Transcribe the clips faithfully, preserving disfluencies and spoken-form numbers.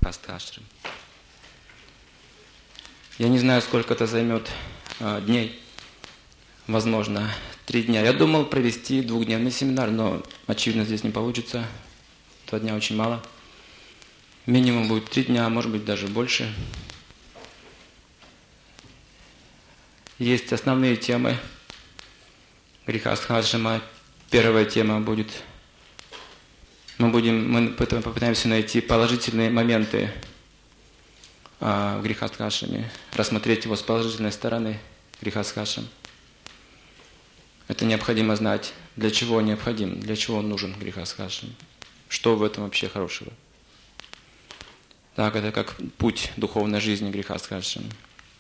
Грихастха-ашрам. Я не знаю, сколько это займет а, дней. Возможно, три дня. Я думал провести двухдневный семинар, но, очевидно, здесь не получится. Два дня очень мало. Минимум будет три дня, а может быть даже больше. Есть основные темы Грихастха-ашрама. Первая тема будет... Мы, будем, мы попытаемся найти положительные моменты а, в Грихастха-ашраме, рассмотреть его с положительной стороны Грихастха-ашрам. Это необходимо знать, для чего он необходим, для чего он нужен Грихастха-ашрам, что в этом вообще хорошего. Так, это как путь духовной жизни Грихастха-ашрама.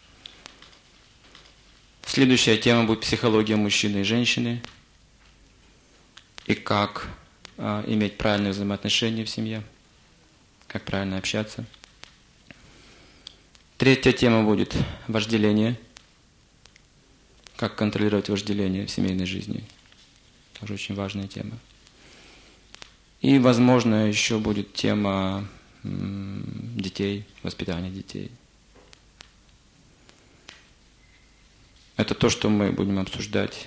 Следующая тема будет психология мужчины и женщины и как а, иметь правильные взаимоотношения в семье, как правильно общаться. Третья тема будет вожделение. Как контролировать вожделение в семейной жизни. Тоже очень важная тема. И, возможно, еще будет тема м, детей, воспитания детей. Это то, что мы будем обсуждать.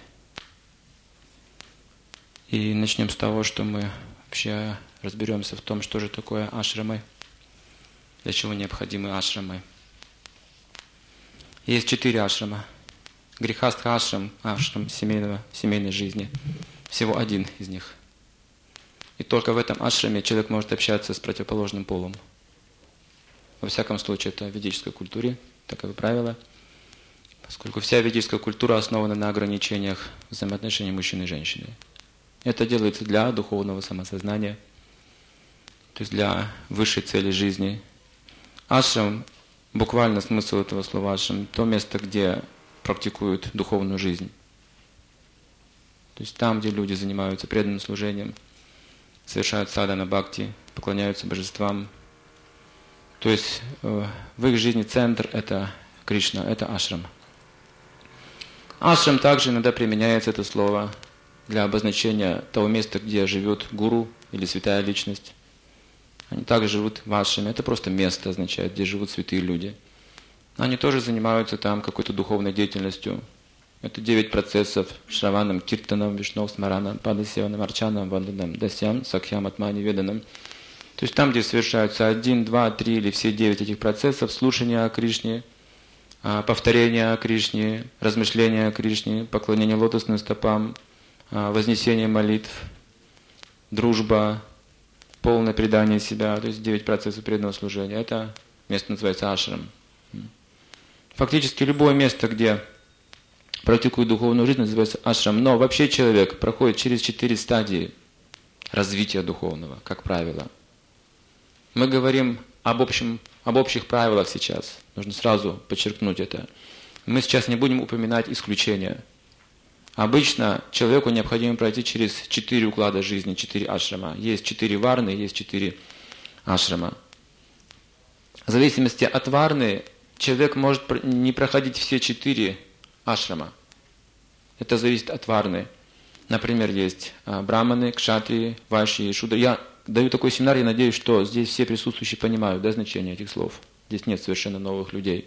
И начнем с того, что мы вообще разберемся в том, что же такое ашрамы, для чего необходимы ашрамы. Есть четыре ашрама. Грихастха-ашрам, ашрам семейного, семейной жизни. Всего один из них. И только в этом ашраме человек может общаться с противоположным полом. Во всяком случае, это в ведической культуре, таковы правила. Поскольку вся ведическая культура основана на ограничениях взаимоотношений мужчины и женщины. Это делается для духовного самосознания, то есть для высшей цели жизни. Ашрам, буквально смысл этого слова ашрам, то место, где практикуют духовную жизнь. То есть там, где люди занимаются преданным служением, совершают садхана бхакти, поклоняются божествам. То есть э, в их жизни центр – это Кришна, это ашрам. Ашрам также иногда применяется это слово для обозначения того места, где живет гуру или святая личность. Они также живут в ашраме. Это просто место означает, где живут святые люди. Они тоже занимаются там какой-то духовной деятельностью. Это девять процессов шраванам, киртанам, вишнов, смаранам, падасеванам, арчанам, ванданам, дасям, сакхям, атмани, веданам. То есть там, где совершаются один, два, три или все девять этих процессов, слушание о Кришне, повторение о Кришне, размышление о Кришне, поклонение лотосным стопам, вознесение молитв, дружба, полное предание себя, то есть девять процессов преданного служения. Это место называется ашрам. Фактически любое место, где практикуют духовную жизнь, называется ашрам. Но вообще человек проходит через четыре стадии развития духовного, как правило. Мы говорим об, общем, об общих правилах сейчас. Нужно сразу подчеркнуть это. Мы сейчас не будем упоминать исключения. Обычно человеку необходимо пройти через четыре уклада жизни, четыре ашрама. Есть четыре варны, есть четыре ашрама. В зависимости от варны, человек может не проходить все четыре ашрама. Это зависит от варны. Например, есть браманы, кшатрии, вайши и шудра. Я даю такой семинар, я надеюсь, что здесь все присутствующие понимают, да, значение этих слов. Здесь нет совершенно новых людей.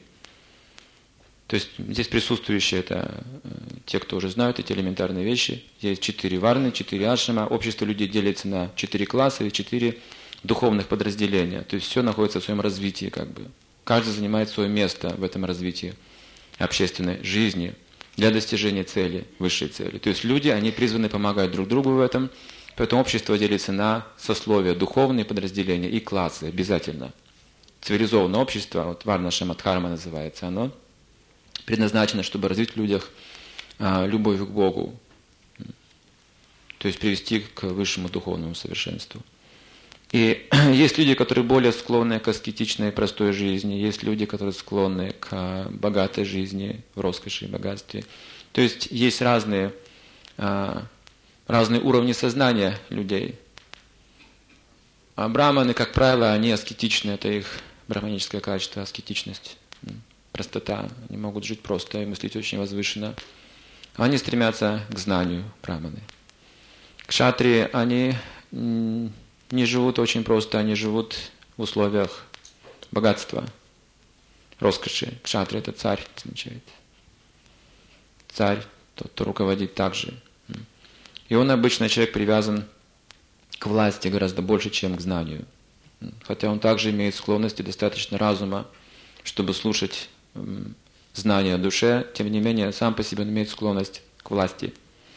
То есть здесь присутствующие это те, кто уже знают эти элементарные вещи. Есть четыре варны, четыре ашрама. Общество людей делится на четыре класса и четыре духовных подразделения. То есть все находится в своем развитии, как бы. Каждый занимает свое место в этом развитии общественной жизни для достижения цели, высшей цели. То есть люди, они призваны помогать друг другу в этом, поэтому общество делится на сословия, духовные подразделения и классы обязательно. Цивилизованное общество, вот Варна Шамадхарма называется оно, предназначено, чтобы развить в людях а, любовь к Богу, то есть привести к высшему духовному совершенству. И есть люди, которые более склонны к аскетичной простой жизни, есть люди, которые склонны к богатой жизни, в роскоши и богатстве. То есть есть разные, разные уровни сознания людей. А браманы, как правило, они аскетичны, это их брахманическое качество, аскетичность, простота. Они могут жить просто и мыслить очень возвышенно. Они стремятся к знанию, браманы. Кшатрии, они не живут очень просто, они живут в условиях богатства, роскоши. Кшатрия — это царь, означает. Царь, тот, кто руководит также. И он обычно, человек, привязан к власти гораздо больше, чем к знанию. Хотя он также имеет склонности, достаточно разума, чтобы слушать знания о душе, тем не менее, сам по себе он имеет склонность к власти.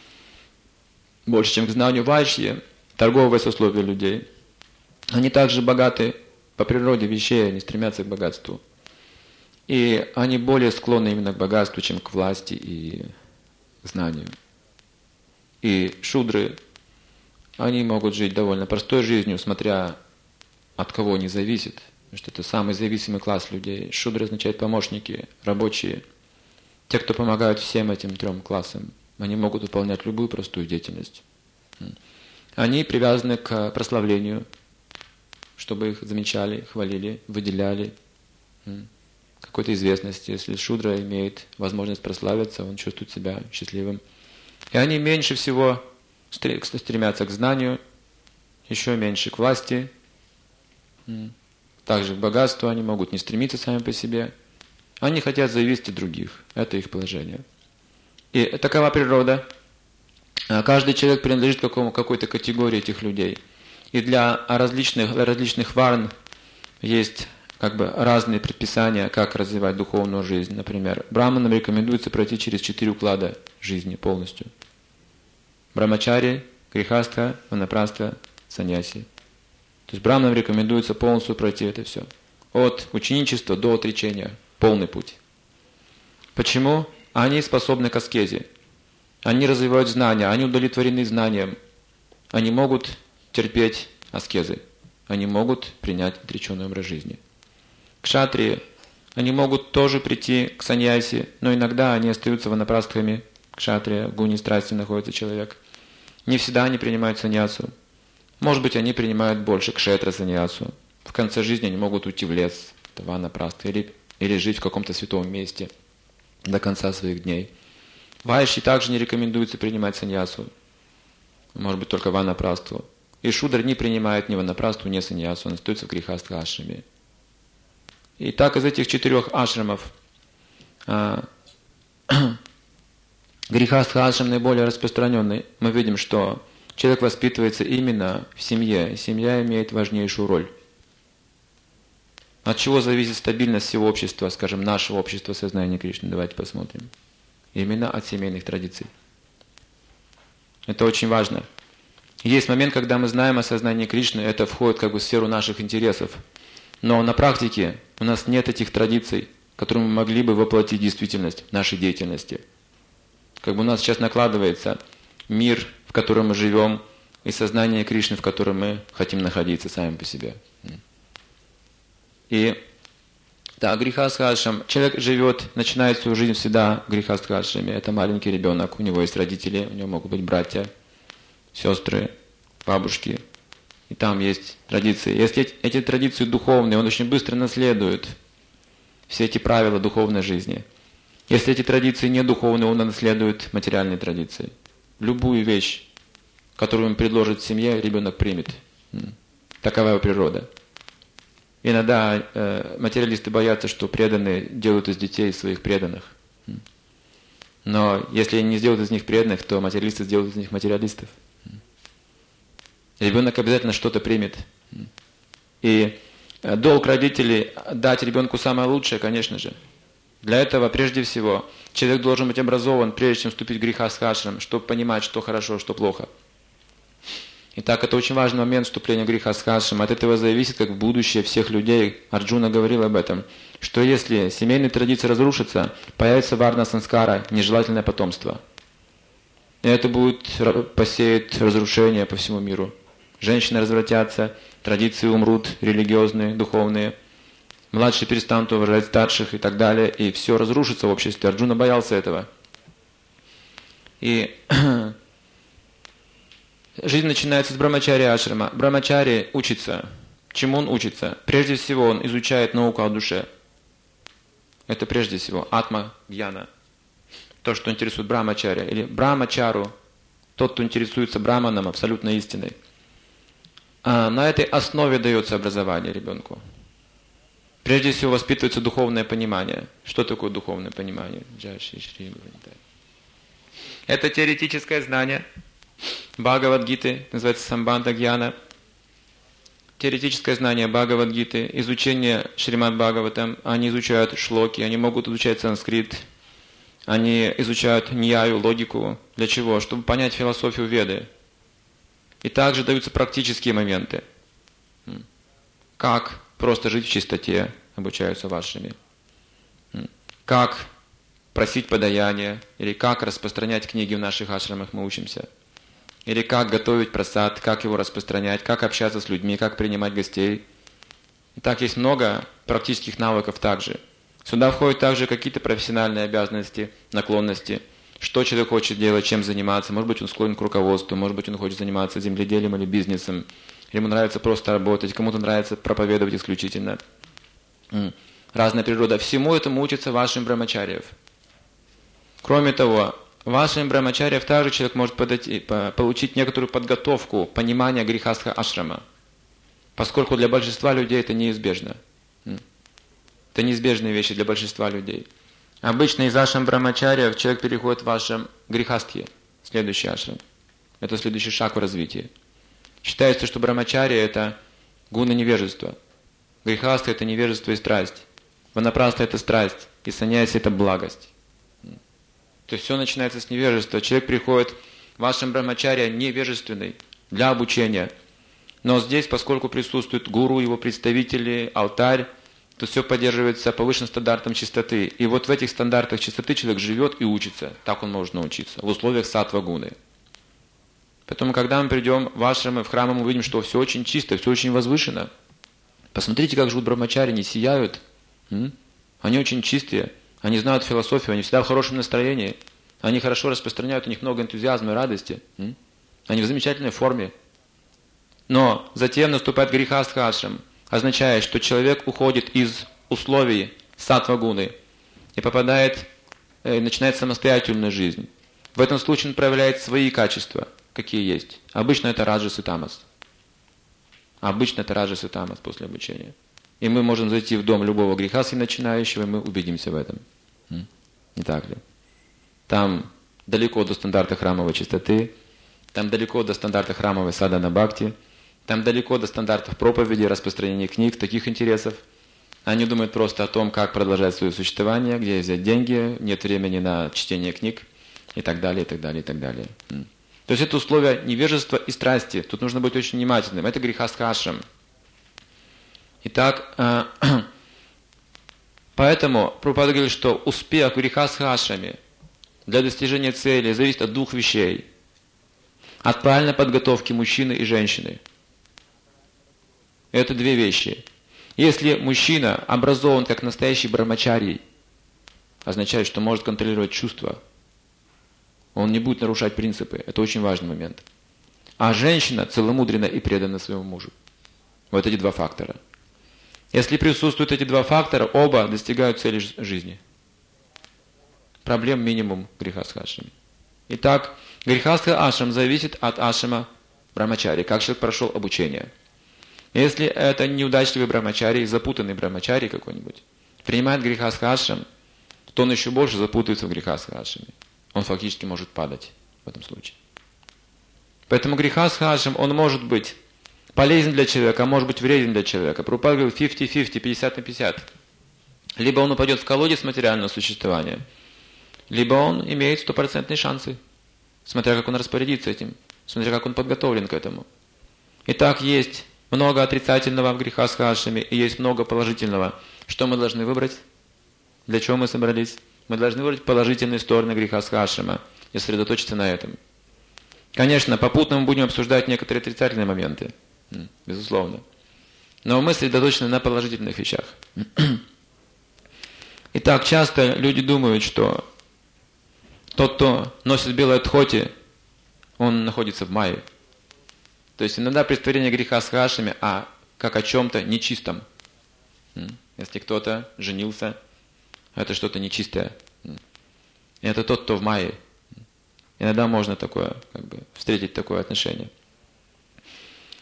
Больше, чем к знанию. Вайшьи, торговое сословие людей, они также богаты по природе вещей, они стремятся к богатству. И они более склонны именно к богатству, чем к власти и к знанию. И шудры, они могут жить довольно простой жизнью, смотря от кого они зависят. Потому что это самый зависимый класс людей. Шудры означает помощники, рабочие. Те, кто помогают всем этим трем классам, они могут выполнять любую простую деятельность. Они привязаны к прославлению, чтобы их замечали, хвалили, выделяли какой-то известности. Если шудра имеет возможность прославиться, он чувствует себя счастливым. И они меньше всего стремятся к знанию, еще меньше к власти, также к богатству. Они могут не стремиться сами по себе. Они хотят зависеть от других. Это их положение. И такова природа. Каждый человек принадлежит к какому, какой-то категории этих людей. И для различных, для различных варн есть как бы разные предписания, как развивать духовную жизнь. Например, браманам рекомендуется пройти через четыре уклада жизни полностью. Брамачари, грихастха, ванапраста, саньяси. То есть браманам рекомендуется полностью пройти это все. От ученичества до отречения. Полный путь. Почему? Они способны к аскезе. Они развивают знания, они удовлетворены знанием. Они могут терпеть аскезы. Они могут принять отреченный образ жизни. Кшатрии, они могут тоже прийти к саньяси, но иногда они остаются ванапрастхами. Кшатрия, в гуне страсти находится человек. Не всегда они принимают саньясу. Может быть, они принимают больше кшетра саньясу. В конце жизни они могут уйти в лес, это ванапраста, или, или жить в каком-то святом месте до конца своих дней. Вайши также не рекомендуется принимать саньясу. Может быть, только ванапрасту. И шудр не принимает ни ванапрасту, ни саньясу, он остается в грихастха ашраме. И так из этих четырех ашрамов а, грихастха ашрам наиболее распространенный. Мы видим, что человек воспитывается именно в семье. Семья имеет важнейшую роль. От чего зависит стабильность всего общества, скажем, нашего общества сознания Кришны? Давайте посмотрим. Именно от семейных традиций. Это очень важно. Есть момент, когда мы знаем о сознании Кришны, это входит как бы в сферу наших интересов. Но на практике у нас нет этих традиций, которые мы могли бы воплотить действительность в нашей деятельности. Как бы у нас сейчас накладывается мир, в котором мы живем, и сознание Кришны, в котором мы хотим находиться сами по себе. И да, грихастха-ашрам. Человек живет, начинает свою жизнь всегда в грихастха-ашраме. Это маленький ребенок, у него есть родители, у него могут быть братья, сестры, бабушки. И там есть традиции. Если эти, эти традиции духовные, он очень быстро наследует все эти правила духовной жизни. Если эти традиции не духовные, он наследует материальные традиции. Любую вещь, которую им предложит в семье, ребенок примет. Такова его природа. Иногда э, материалисты боятся, что преданные делают из детей своих преданных. Но если они не сделают из них преданных, то материалисты сделают из них материалистов. Ребенок обязательно что-то примет. И долг родителей дать ребенку самое лучшее, конечно же. Для этого, прежде всего, человек должен быть образован, прежде чем вступить в грихастха-ашрам, чтобы понимать, что хорошо, что плохо. Итак, это очень важный момент вступления в грихастха-ашрам. От этого зависит, как в будущее всех людей. Арджуна говорил об этом, что если семейные традиции разрушатся, появится варна-санскара, нежелательное потомство. И это будет посеять разрушение по всему миру. Женщины развратятся, традиции умрут, религиозные, духовные. Младшие перестанут уважать старших и так далее. И все разрушится в обществе. Арджуна боялся этого. И жизнь начинается с брамачари ашрама. Брамачари учится. Чему он учится? Прежде всего, он изучает науку о душе. Это прежде всего атма-гьяна. То, что интересует брамачаря. Или брамачару. Тот, кто интересуется браманом, абсолютной истиной. А на этой основе дается образование ребенку. Прежде всего воспитывается духовное понимание. Что такое духовное понимание? Это теоретическое знание Бхагавад-гиты, называется Самбандха Гьяна. Теоретическое знание Бхагавад-гиты, изучение Шримад Бхагаватам, они изучают шлоки, они могут изучать санскрит, они изучают ньяю, логику. Для чего? Чтобы понять философию Веды. И также даются практические моменты. Как просто жить в чистоте, обучаются вашими. Как просить подаяние, или как распространять книги в наших ашрамах мы учимся. Или как готовить прасад, как его распространять, как общаться с людьми, как принимать гостей. И так есть много практических навыков также. Сюда входят также какие-то профессиональные обязанности, наклонности. Что человек хочет делать, чем заниматься. Может быть, он склонен к руководству, может быть, он хочет заниматься земледелием или бизнесом. Ему нравится просто работать, кому-то нравится проповедовать исключительно. Разная природа. Всему этому учится вашим брамачарьев. Кроме того, вашим брамачарьев также человек может подойти, получить некоторую подготовку, понимание грихастха ашрама. Поскольку для большинства людей это неизбежно. Это неизбежные вещи для большинства людей. Обычно из ашрам брамачарьев человек переходит в ашрам грихастхи, следующий ашрам. Это следующий шаг в развитии. Считается, что брамачарья это гуна невежества. Грихастха это невежество и страсть. Ванапраста это страсть. И саньяси это благость. То есть все начинается с невежества. Человек приходит в ашрам брамачарья невежественный для обучения. Но здесь, поскольку присутствует гуру, его представители, алтарь, то все поддерживается повышенным стандартом чистоты. И вот в этих стандартах чистоты человек живет и учится. Так он может научиться. В условиях саттва-гуны. Поэтому, когда мы придем в ашрамы, в храмы, мы увидим, что все очень чисто, все очень возвышено. Посмотрите, как живут брамачари, они сияют. М? Они очень чистые. Они знают философию, они всегда в хорошем настроении. Они хорошо распространяют, у них много энтузиазма и радости. М? Они в замечательной форме. Но затем наступает грихастха ашрам, означает, что человек уходит из условий саттва-гуны и попадает, э, начинает самостоятельную жизнь. В этом случае он проявляет свои качества, какие есть. Обычно это раджас и тамас. Обычно это раджас и тамас после обучения. И мы можем зайти в дом любого грехаски начинающего, и мы убедимся в этом. Не так ли? Там далеко до стандарта храмовой чистоты, там далеко до стандарта храмовой садхана бхакти, там далеко до стандартов проповеди, распространения книг, таких интересов. Они думают просто о том, как продолжать свое существование, где взять деньги, нет времени на чтение книг и так далее, и так далее, и так далее. То есть это условия невежества и страсти. Тут нужно быть очень внимательным. Это грихастха ашрам. Итак, поэтому Прабхупада говорит, что успех в грихастха ашраме для достижения цели зависит от двух вещей. От правильной подготовки мужчины и женщины. Это две вещи. Если мужчина образован как настоящий брамачарий, означает, что может контролировать чувства, он не будет нарушать принципы. Это очень важный момент. А женщина целомудренна и предана своему мужу. Вот эти два фактора. Если присутствуют эти два фактора, оба достигают цели жизни. Проблем минимум в грихастха ашраме. Итак, грихастха ашрам зависит от ашрама брамачари, как человек прошел обучение. Если это неудачливый брамачарий, запутанный брамачарий какой-нибудь, принимает грихастха ашрам, то он еще больше запутается в грихастха ашраме. Он фактически может падать в этом случае. Поэтому грихастха ашрам, он может быть полезен для человека, а может быть вреден для человека. Прабхупада говорит пятьдесят на пятьдесят, пятьдесят на пятьдесят. Либо он упадет в колодец материального существования, либо он имеет стопроцентные шансы, смотря как он распорядится этим, смотря как он подготовлен к этому. Итак, есть много отрицательного в грихастха ашраме и есть много положительного. Что мы должны выбрать? Для чего мы собрались? Мы должны выбрать положительные стороны грихастха ашрама и сосредоточиться на этом. Конечно, попутно мы будем обсуждать некоторые отрицательные моменты, безусловно. Но мы сосредоточены на положительных вещах. Итак, часто люди думают, что тот, кто носит белое дхоти, он находится в майе. То есть иногда представление грихастха ашраме, а как о чем-то нечистом. Если кто-то женился, это что-то нечистое. И это тот, кто в майе. Иногда можно такое, как бы, встретить такое отношение.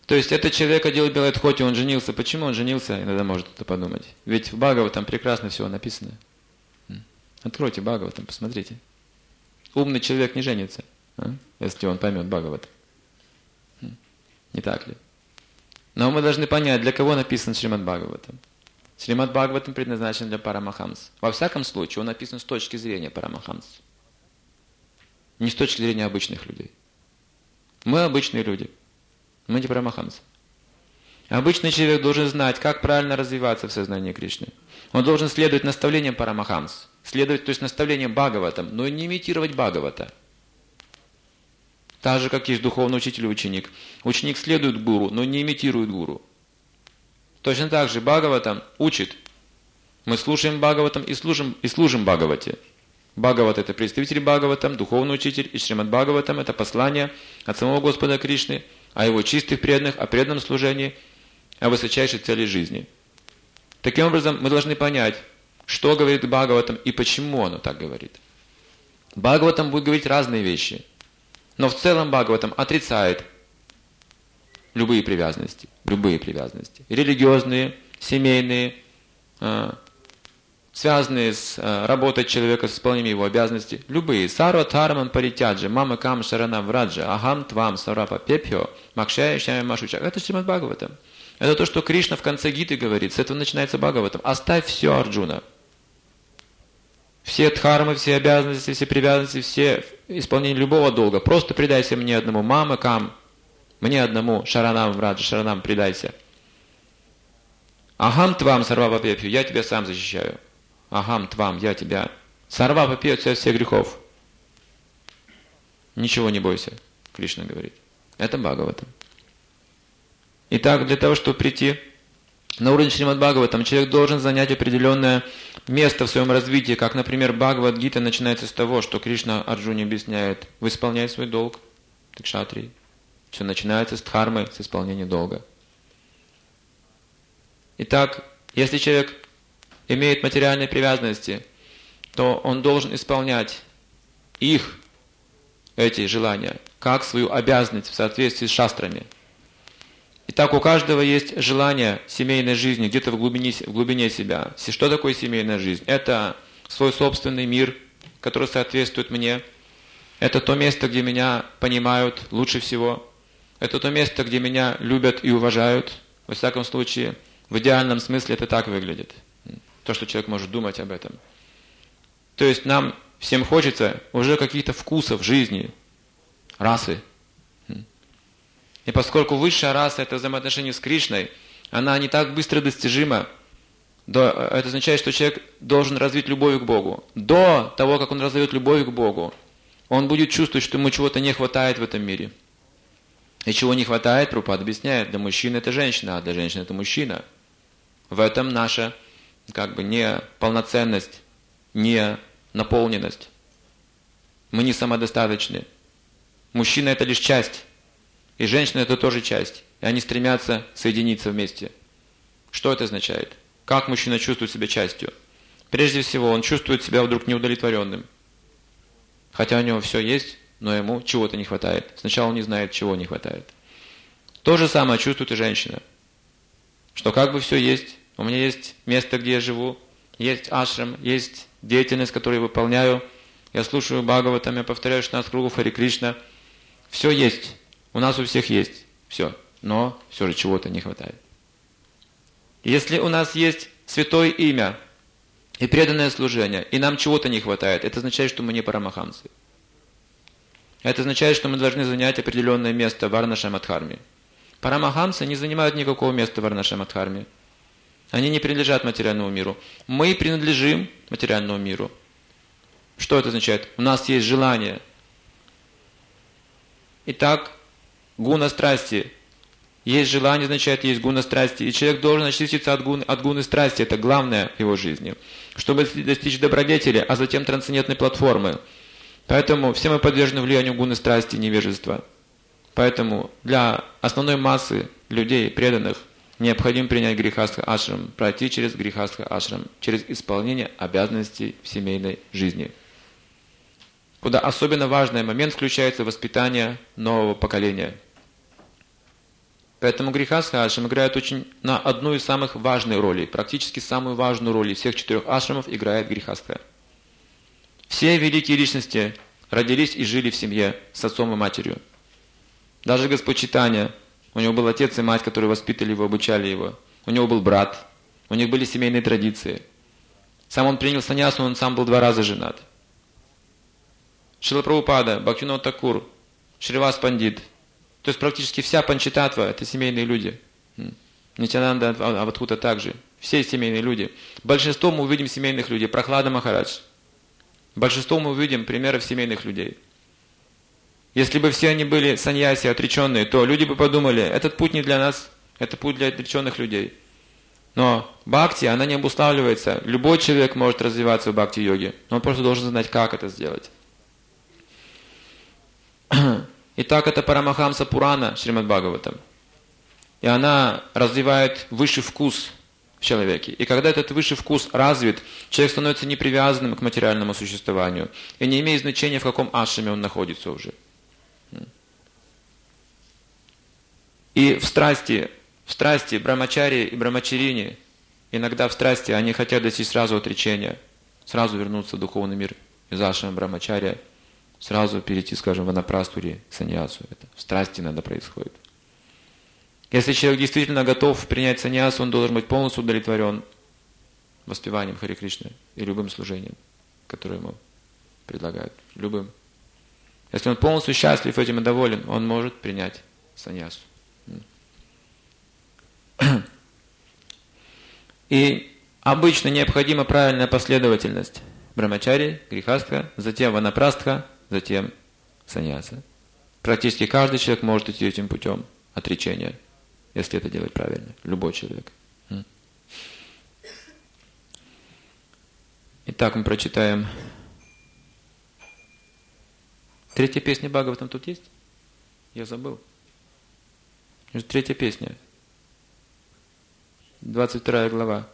То есть этот человек одел белое тхоти, он женился. Почему он женился? Иногда может кто-то подумать. Ведь в Бхагаватам прекрасно все написано. Откройте Бхагаватам, посмотрите. Умный человек не женится, а? Если он поймет Бхагаватам. Не так ли? Но мы должны понять, для кого написан Шримад Бхагаватам. Шримад Бхагаватам предназначен для Парамахамс. Во всяком случае, он написан с точки зрения Парамахамс. Не с точки зрения обычных людей. Мы обычные люди. Мы не Парамахамсы. Обычный человек должен знать, как правильно развиваться в сознании Кришны. Он должен следовать наставлениям Парамахамс. Следовать, то есть наставлениям Бхагаватам, но не имитировать Бхагавата. Так же, как есть духовный учитель и ученик. Ученик следует гуру, но не имитирует гуру. Точно так же Бхагаватам учит. Мы слушаем Бхагаватам и служим, и служим Бхагавате. Бхагават — это представитель Бхагаватам, духовный учитель, и Шримад Бхагаватам — это послание от самого Господа Кришны о его чистых преданных, о преданном служении, о высочайшей цели жизни. Таким образом, мы должны понять, что говорит Бхагаватам и почему оно так говорит. Бхагаватам будет говорить разные вещи, но в целом Бхагаватам отрицает любые привязанности, любые привязанности, религиозные, семейные, связанные с работой человека, с исполнением его обязанностей, любые. Сарва дхармам паритяджа, мама кам шаранам враджа, ахам твам сарапа пепхё, макшая шями машуча. Это Шримад Бхагаватам. Это то, что Кришна в конце Гиты говорит. С этого начинается Бхагаватам. Оставь все, Арджуна. Все дхармы, все обязанности, все привязанности, все исполнение любого долга. Просто предайся мне одному. Мама кам, мне одному. Шаранам враджа, шаранам предайся. Ахам твам сарвапа пепхё, я тебя сам защищаю. Ахам твам, я тебя. Сарвапа пепхё от всех грехов. Ничего не бойся, Кришна говорит. Это Бхагаватам. Итак, для того, чтобы прийти на уровень Шримад Бхагаватам, человек должен занять определенное место в своем развитии, как, например, Бхагавад-гита начинается с того, что Кришна Арджуне объясняет: вы исполняете свой долг, ты кшатрий. Все начинается с дхармы, с исполнения долга. Итак, если человек имеет материальные привязанности, то он должен исполнять их, эти желания, как свою обязанность в соответствии с шастрами. Итак, у каждого есть желание семейной жизни где-то в глубине, в глубине себя. Что такое семейная жизнь? Это свой собственный мир, который соответствует мне. Это то место, где меня понимают лучше всего. Это то место, где меня любят и уважают. Во всяком случае, в идеальном смысле это так выглядит. То, что человек может думать об этом. То есть нам всем хочется уже каких-то вкусов жизни, расы. И поскольку высшая раса — это взаимоотношение с Кришной, она не так быстро достижима, это означает, что человек должен развить любовь к Богу. До того, как он развивает любовь к Богу, он будет чувствовать, что ему чего-то не хватает в этом мире. И чего не хватает, Прабхупада объясняет: для мужчины это женщина, а для женщины это мужчина. В этом наша как бы не полноценность, не наполненность. Мы не самодостаточны. Мужчина — это лишь часть. И женщина — это тоже часть. И они стремятся соединиться вместе. Что это означает? Как мужчина чувствует себя частью? Прежде всего, он чувствует себя вдруг неудовлетворенным. Хотя у него все есть, но ему чего-то не хватает. Сначала он не знает, чего не хватает. То же самое чувствует и женщина. Что как бы все есть, у меня есть место, где я живу, есть ашрам, есть деятельность, которую я выполняю, я слушаю Бхагаватам, я повторяю шестнадцать кругов Хари Кришна. Все есть. У нас у всех есть все, но все же чего-то не хватает. Если у нас есть святое имя и преданное служение, и нам чего-то не хватает, это означает, что мы не парамахамсы. Это означает, что мы должны занять определенное место в Варнашамадхарме. Парамахамсы не занимают никакого места в Варнашамадхарме. Они не принадлежат материальному миру. Мы принадлежим материальному миру. Что это означает? У нас есть желание. Итак, гуна страсти. Есть желание, означает, есть гуна страсти. И человек должен очиститься от гуны, от гуны страсти. Это главное в его жизни. Чтобы достичь добродетели, а затем трансцендентной платформы. Поэтому все мы подвержены влиянию гуны страсти и невежества. Поэтому для основной массы людей, преданных, необходимо принять грихастха ашрам, пройти через грихастха ашрам, через исполнение обязанностей в семейной жизни. Куда особенно важный момент включается воспитание нового поколения. Поэтому грихастха ашрам играет очень на одну из самых важных ролей, практически самую важную роль из всех четырех ашрамов играет грихастха. Все великие личности родились и жили в семье с отцом и матерью. Даже Господь Чайтанья, у него был отец и мать, которые воспитали его, обучали его. У него был брат, у них были семейные традиции. Сам он принял саньясу, он сам был два раза женат. Шрила Прабхупада, Бхактивинода Такур, Шривас Пандит. То есть практически вся Панчататтва – это семейные люди. Нитьянанда Авадхута также. Все семейные люди. Большинство мы увидим семейных людей. Прохлада Махарадж. Большинство мы увидим примеров семейных людей. Если бы все они были саньяси, отреченные, то люди бы подумали, этот путь не для нас, это путь для отреченных людей. Но бхакти, она не обуславливается. Любой человек может развиваться в бхакти-йоге, но он просто должен знать, как это сделать. Итак, это Парамахамса Пурана Шримад Бхагаватам. И она развивает высший вкус в человеке. И когда этот высший вкус развит, человек становится непривязанным к материальному существованию. И не имеет значения, в каком ашраме он находится уже. И в страсти, в страсти брамачари и брамачарини, иногда в страсти они хотят достичь сразу отречения, сразу вернуться в духовный мир из ашрама брамачария, сразу перейти, скажем, в ванапрастху, саньясу. Это в страсти иногда происходит. Если человек действительно готов принять саньясу, он должен быть полностью удовлетворен воспеванием Харе Кришны и любым служением, которое ему предлагают. Любым. Если он полностью счастлив этим и доволен, он может принять саньясу. И обычно необходима правильная последовательность. Брамачари, грихастха, затем ванапрастха, затем саньяса. Практически каждый человек может идти этим путем отречения, если это делать правильно. Любой человек. Итак, мы прочитаем. Третья песня Бхагаватам тут есть? Я забыл. Третья песня. двадцать вторая глава.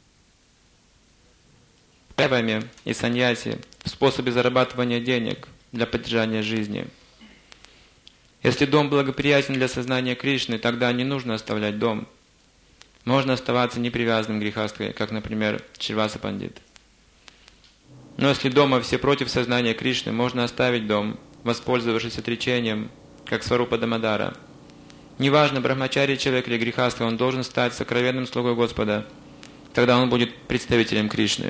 Превами и саньяси в способе зарабатывания денег для поддержания жизни. Если дом благоприятен для сознания Кришны, тогда не нужно оставлять дом. Можно оставаться непривязанным к грихастхе, как, например, Шриваса Пандит. Но если дома все против сознания Кришны, можно оставить дом, воспользовавшись отречением, как Сварупа Дамодара. Неважно, брахмачари человек или грихастха, он должен стать сокровенным слугой Господа. Тогда он будет представителем Кришны.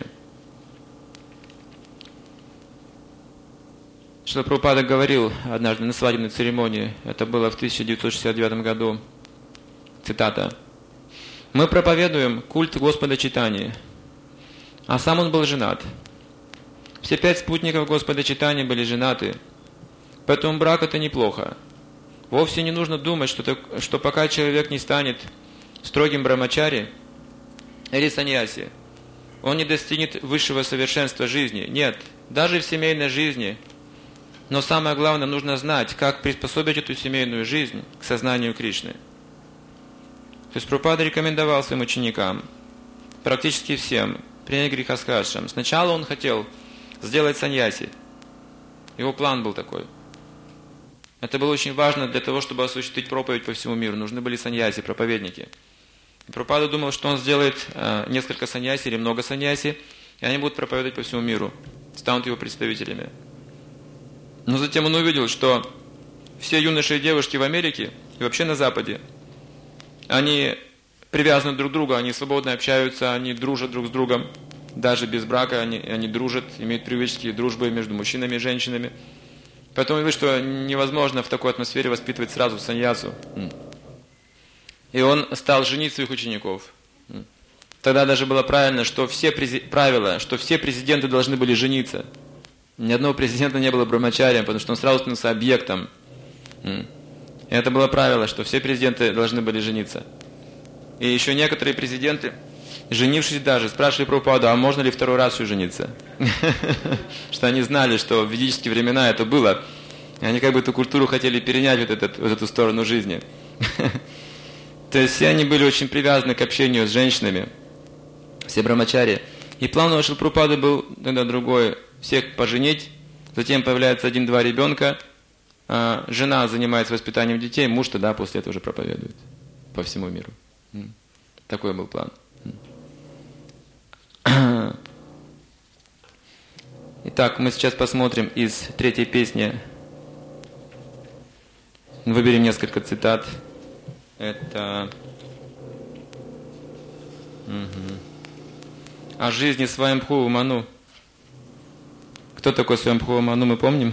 Шрила Прабхупада говорил однажды на свадебной церемонии, это было в тысяча девятьсот шестьдесят девятом году, цитата: «Мы проповедуем культ Господа Чайтаньи, а сам он был женат. Все пять спутников Господа Чайтаньи были женаты, поэтому брак это неплохо. Вовсе не нужно думать, что, так, что пока человек не станет строгим брамачари или саньяси, он не достигнет высшего совершенства жизни. Нет, даже в семейной жизни. Но самое главное, нужно знать, как приспособить эту семейную жизнь к сознанию Кришны». То есть Прабхупада рекомендовал своим ученикам, практически всем, принять грихастха-ашрам. Сначала он хотел сделать саньяси. Его план был такой. Это было очень важно для того, чтобы осуществить проповедь по всему миру. Нужны были саньяси, проповедники. И Прабхупада думал, что он сделает э, несколько саньяси или много саньяси, и они будут проповедовать по всему миру, станут его представителями. Но затем он увидел, что все юноши и девушки в Америке и вообще на Западе, они привязаны друг к другу, они свободно общаются, они дружат друг с другом, даже без брака они, они дружат, имеют привычки дружбы между мужчинами и женщинами. Поэтому он видит, что невозможно в такой атмосфере воспитывать сразу саньясу. И он стал женить своих учеников. Тогда даже было правильно, что все прези... правило, что все президенты должны были жениться. Ни одного президента не было брамачарием, потому что он сразу становился объектом. И это было правило, что все президенты должны были жениться. И еще некоторые президенты, женившись даже, спрашивали Прабхупаду, а можно ли второй раз еще жениться? Что они знали, что в ведические времена это было. И они как бы эту культуру хотели перенять вот, этот, вот эту сторону жизни. То есть все они были очень привязаны к общению с женщинами. Все брамачари. И план у Шрилы Прабхупады был тогда другой. Всех поженить, затем появляется один-два ребенка, жена занимается воспитанием детей, муж тогда после этого уже проповедует. по всему миру. Такой был план. Итак, мы сейчас посмотрим из третьей песни. Выберем несколько цитат. Это угу. О жизни Сваямбхува Ману. Кто такой Сваямбхува Ману, мы помним?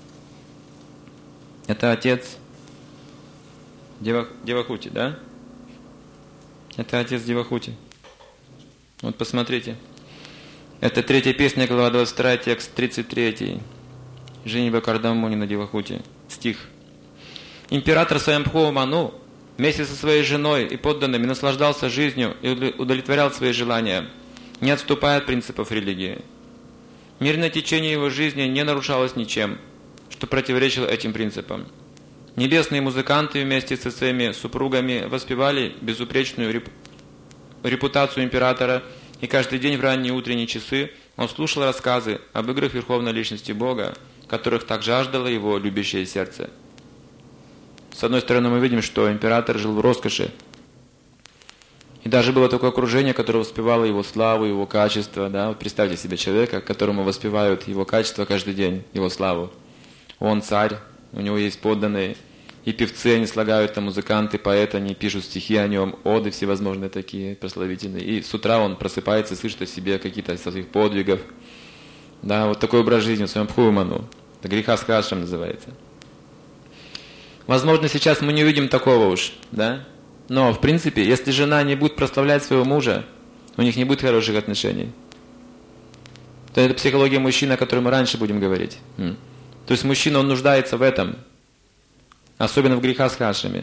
Это отец Дева, Девахути, да? Это отец Девахути. Вот посмотрите. Это третья песня, глава двадцать вторая, текст тридцать три. Женитьба Кардаммуни на Девахути. Стих. Император Сваямбхува Ману вместе со своей женой и подданными наслаждался жизнью и удовлетворял свои желания, не отступая от принципов религии. Мирное течение его жизни не нарушалось ничем, что противоречило этим принципам. Небесные музыканты вместе со своими супругами воспевали безупречную реп... репутацию императора, и каждый день в ранние утренние часы он слушал рассказы об играх Верховной Личности Бога, которых так жаждало его любящее сердце. С одной стороны, мы видим, что император жил в роскоши, и даже было такое окружение, которое воспевало его славу, его качество. Да? Вот представьте себе человека, которому воспевают его качество каждый день, его славу. Он царь, у него есть подданные, и певцы, они слагают, там, музыканты, поэты, они пишут стихи о нем, оды всевозможные такие прославительные. И с утра он просыпается и слышит о себе какие-то из своих подвигов. Да, вот такой образ жизни в Сваямбхува Ману. Это греха с хадшем называется. Возможно, сейчас мы не увидим такого уж, да? Но, в принципе, если жена не будет прославлять своего мужа, у них не будет хороших отношений. То это психология мужчины, о которой мы раньше будем говорить. То есть мужчина, он нуждается в этом. Особенно в грехах с хадшами.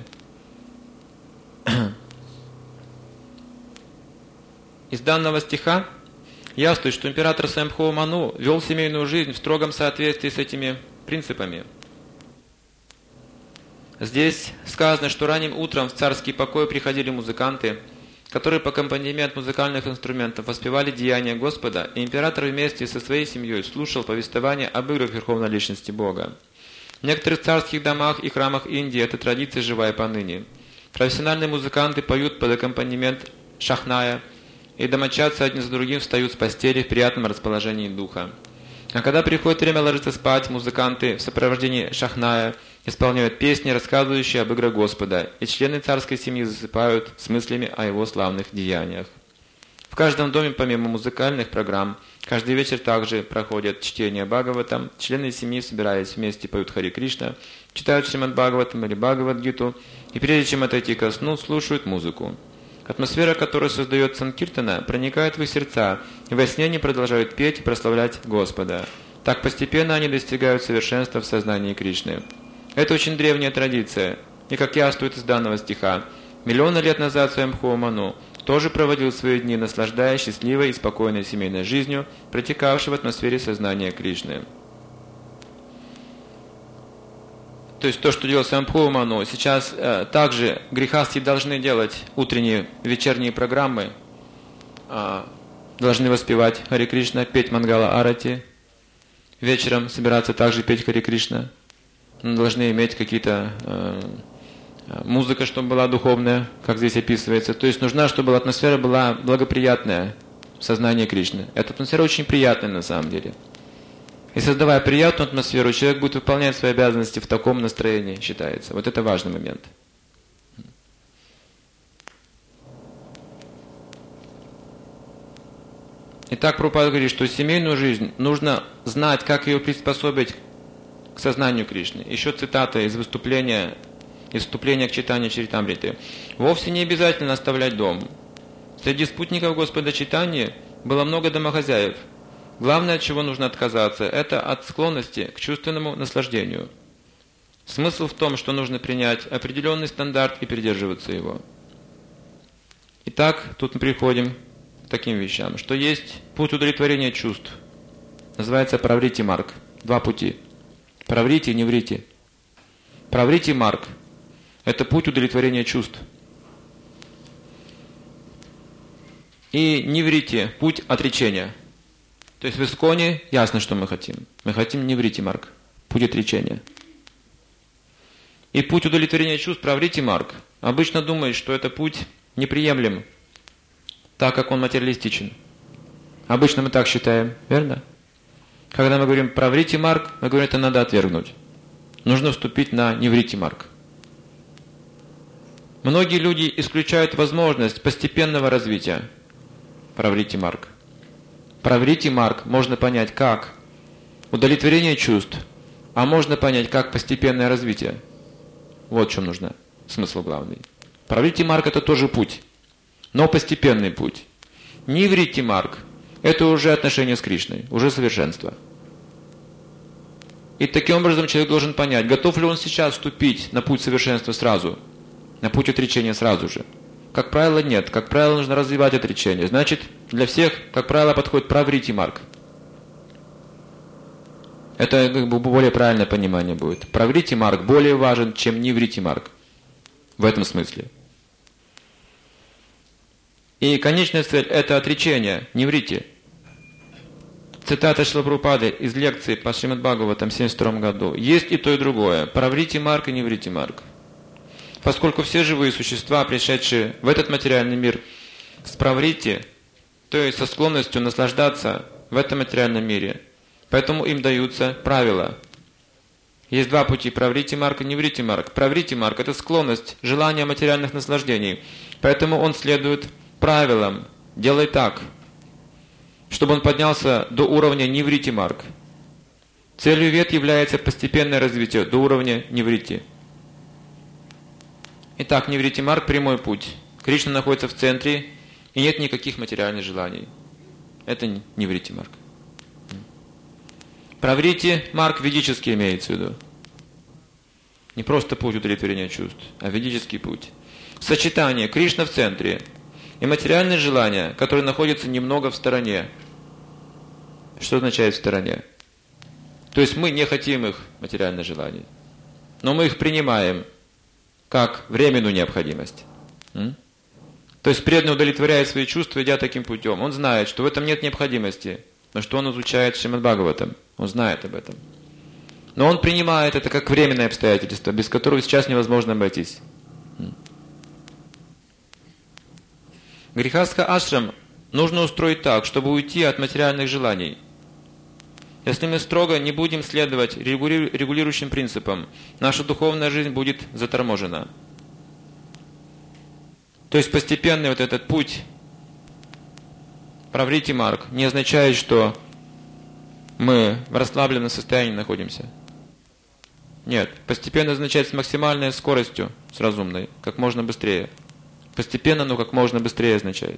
Из данного стиха ясно, что император Сваямбхува Ману вел семейную жизнь в строгом соответствии с этими принципами. Здесь сказано, что ранним утром в царский покой приходили музыканты, которые по аккомпанемент музыкальных инструментов воспевали деяния Господа, и император вместе со своей семьей слушал повествование об играх Верховной Личности Бога. В некоторых царских домах и храмах Индии эта традиция живая поныне. Профессиональные музыканты поют под аккомпанемент шахная, и домочадцы один за другим встают с постели в приятном расположении духа. А когда приходит время ложиться спать, музыканты в сопровождении шахная исполняют песни, рассказывающие об играх Господа, и члены царской семьи засыпают с мыслями о его славных деяниях. В каждом доме, помимо музыкальных программ, каждый вечер также проходят чтение Бхагаватам, члены семьи, собираясь вместе, поют Хари Кришна, читают Шримад Бхагаватам или Бхагавад-гиту, и прежде чем отойти ко сну, слушают музыку. Атмосфера, которую создает Санкиртана, проникает в их сердца, и во сне они продолжают петь и прославлять Господа. Так постепенно они достигают совершенства в сознании Кришны. Это очень древняя традиция, и, как яствует из данного стиха, миллионы лет назад Сваямбхува Ману тоже проводил свои дни, наслаждаясь счастливой и спокойной семейной жизнью, протекавшей в атмосфере сознания Кришны. То есть то, что делал Сваямбхува Ману, сейчас э, также грехасти должны делать утренние, вечерние программы, э, должны воспевать Хари Кришна, петь Мангала Арати, вечером собираться также петь Хари Кришна, должны иметь какие-то э, музыка, чтобы была духовная, как здесь описывается. То есть нужна, чтобы атмосфера была благоприятная в сознании Кришны. Эта атмосфера очень приятная на самом деле. И создавая приятную атмосферу, человек будет выполнять свои обязанности в таком настроении, считается. Вот это важный момент. Итак, Прабхупада говорит, что семейную жизнь нужно знать, как ее приспособить к сознанию Кришны. Еще цитата из выступления, из вступления к читанию Чаритамриты. Вовсе не обязательно оставлять дом. Среди спутников Господа Чайтаньи было много домохозяев. Главное, от чего нужно отказаться, это от склонности к чувственному наслаждению. Смысл в том, что нужно принять определенный стандарт и придерживаться его. Итак, тут мы приходим к таким вещам, что есть путь удовлетворения чувств. Называется праврити марг. Два пути. Праврити и неврити. Праврити марг – это путь удовлетворения чувств. И неврити – путь отречения. То есть в Исконе ясно, что мы хотим. Мы хотим неврити марг, путь отречения. И путь удовлетворения чувств, праврити марг, обычно думают, что этот путь неприемлем, так как он материалистичен. Обычно мы так считаем, верно? Когда мы говорим про врити марг, мы говорим, это надо отвергнуть. Нужно вступить на неврити марг. Многие люди исключают возможность постепенного развития праврити марг. Праврити марг можно понять как удовлетворение чувств, а можно понять как постепенное развитие. Вот в чем нужно смысл главный. Праврити марг это тоже путь, но постепенный путь. Ниврити марг это уже отношение с Кришной, уже совершенство. И таким образом человек должен понять, готов ли он сейчас вступить на путь совершенства сразу, на путь отречения сразу же. Как правило, нет. Как правило, нужно развивать отречение. Значит, для всех, как правило, подходит праврити марг. Это как бы более правильное понимание будет. Праврити марг более важен, чем ниврити марг. В этом смысле. И конечная цель – это отречение, ниврити. Цитата Шрилы Прабхупады из лекции по Шримад Бхагаватам в семьдесят втором году. Есть и то, и другое. Праврити марг и ниврити марг. Поскольку все живые существа, пришедшие в этот материальный мир с праврити, то есть со склонностью наслаждаться в этом материальном мире, поэтому им даются правила. Есть два пути: праврити марг и ниврити марг. Праврити марг – это склонность, желание материальных наслаждений. Поэтому он следует правилам. Делай так, чтобы он поднялся до уровня ниврити марг. Целью вед является постепенное развитие до уровня ниврити. Итак, ниврити марг – прямой путь. Кришна находится в центре, и нет никаких материальных желаний. Это ниврити марг. Праврити марг ведический имеется в виду. Не просто путь удовлетворения чувств, а ведический путь. Сочетание Кришна в центре и материальные желания, которые находятся немного в стороне. Что означает в стороне? То есть мы не хотим их материальных желаний, но мы их принимаем как временную необходимость. М? То есть преданный удовлетворяет свои чувства, идя таким путем. Он знает, что в этом нет необходимости, но что он изучает Шримад Бхагаватам. Он знает об этом. Но он принимает это как временное обстоятельство, без которого сейчас невозможно обойтись. Грихастха ашрам нужно устроить так, чтобы уйти от материальных желаний. Если мы строго не будем следовать регулирующим принципам, наша духовная жизнь будет заторможена. То есть постепенный вот этот путь праврити марг не означает, что мы в расслабленном состоянии находимся. Нет, постепенно означает с максимальной скоростью, с разумной, как можно быстрее. Постепенно, но как можно быстрее означает.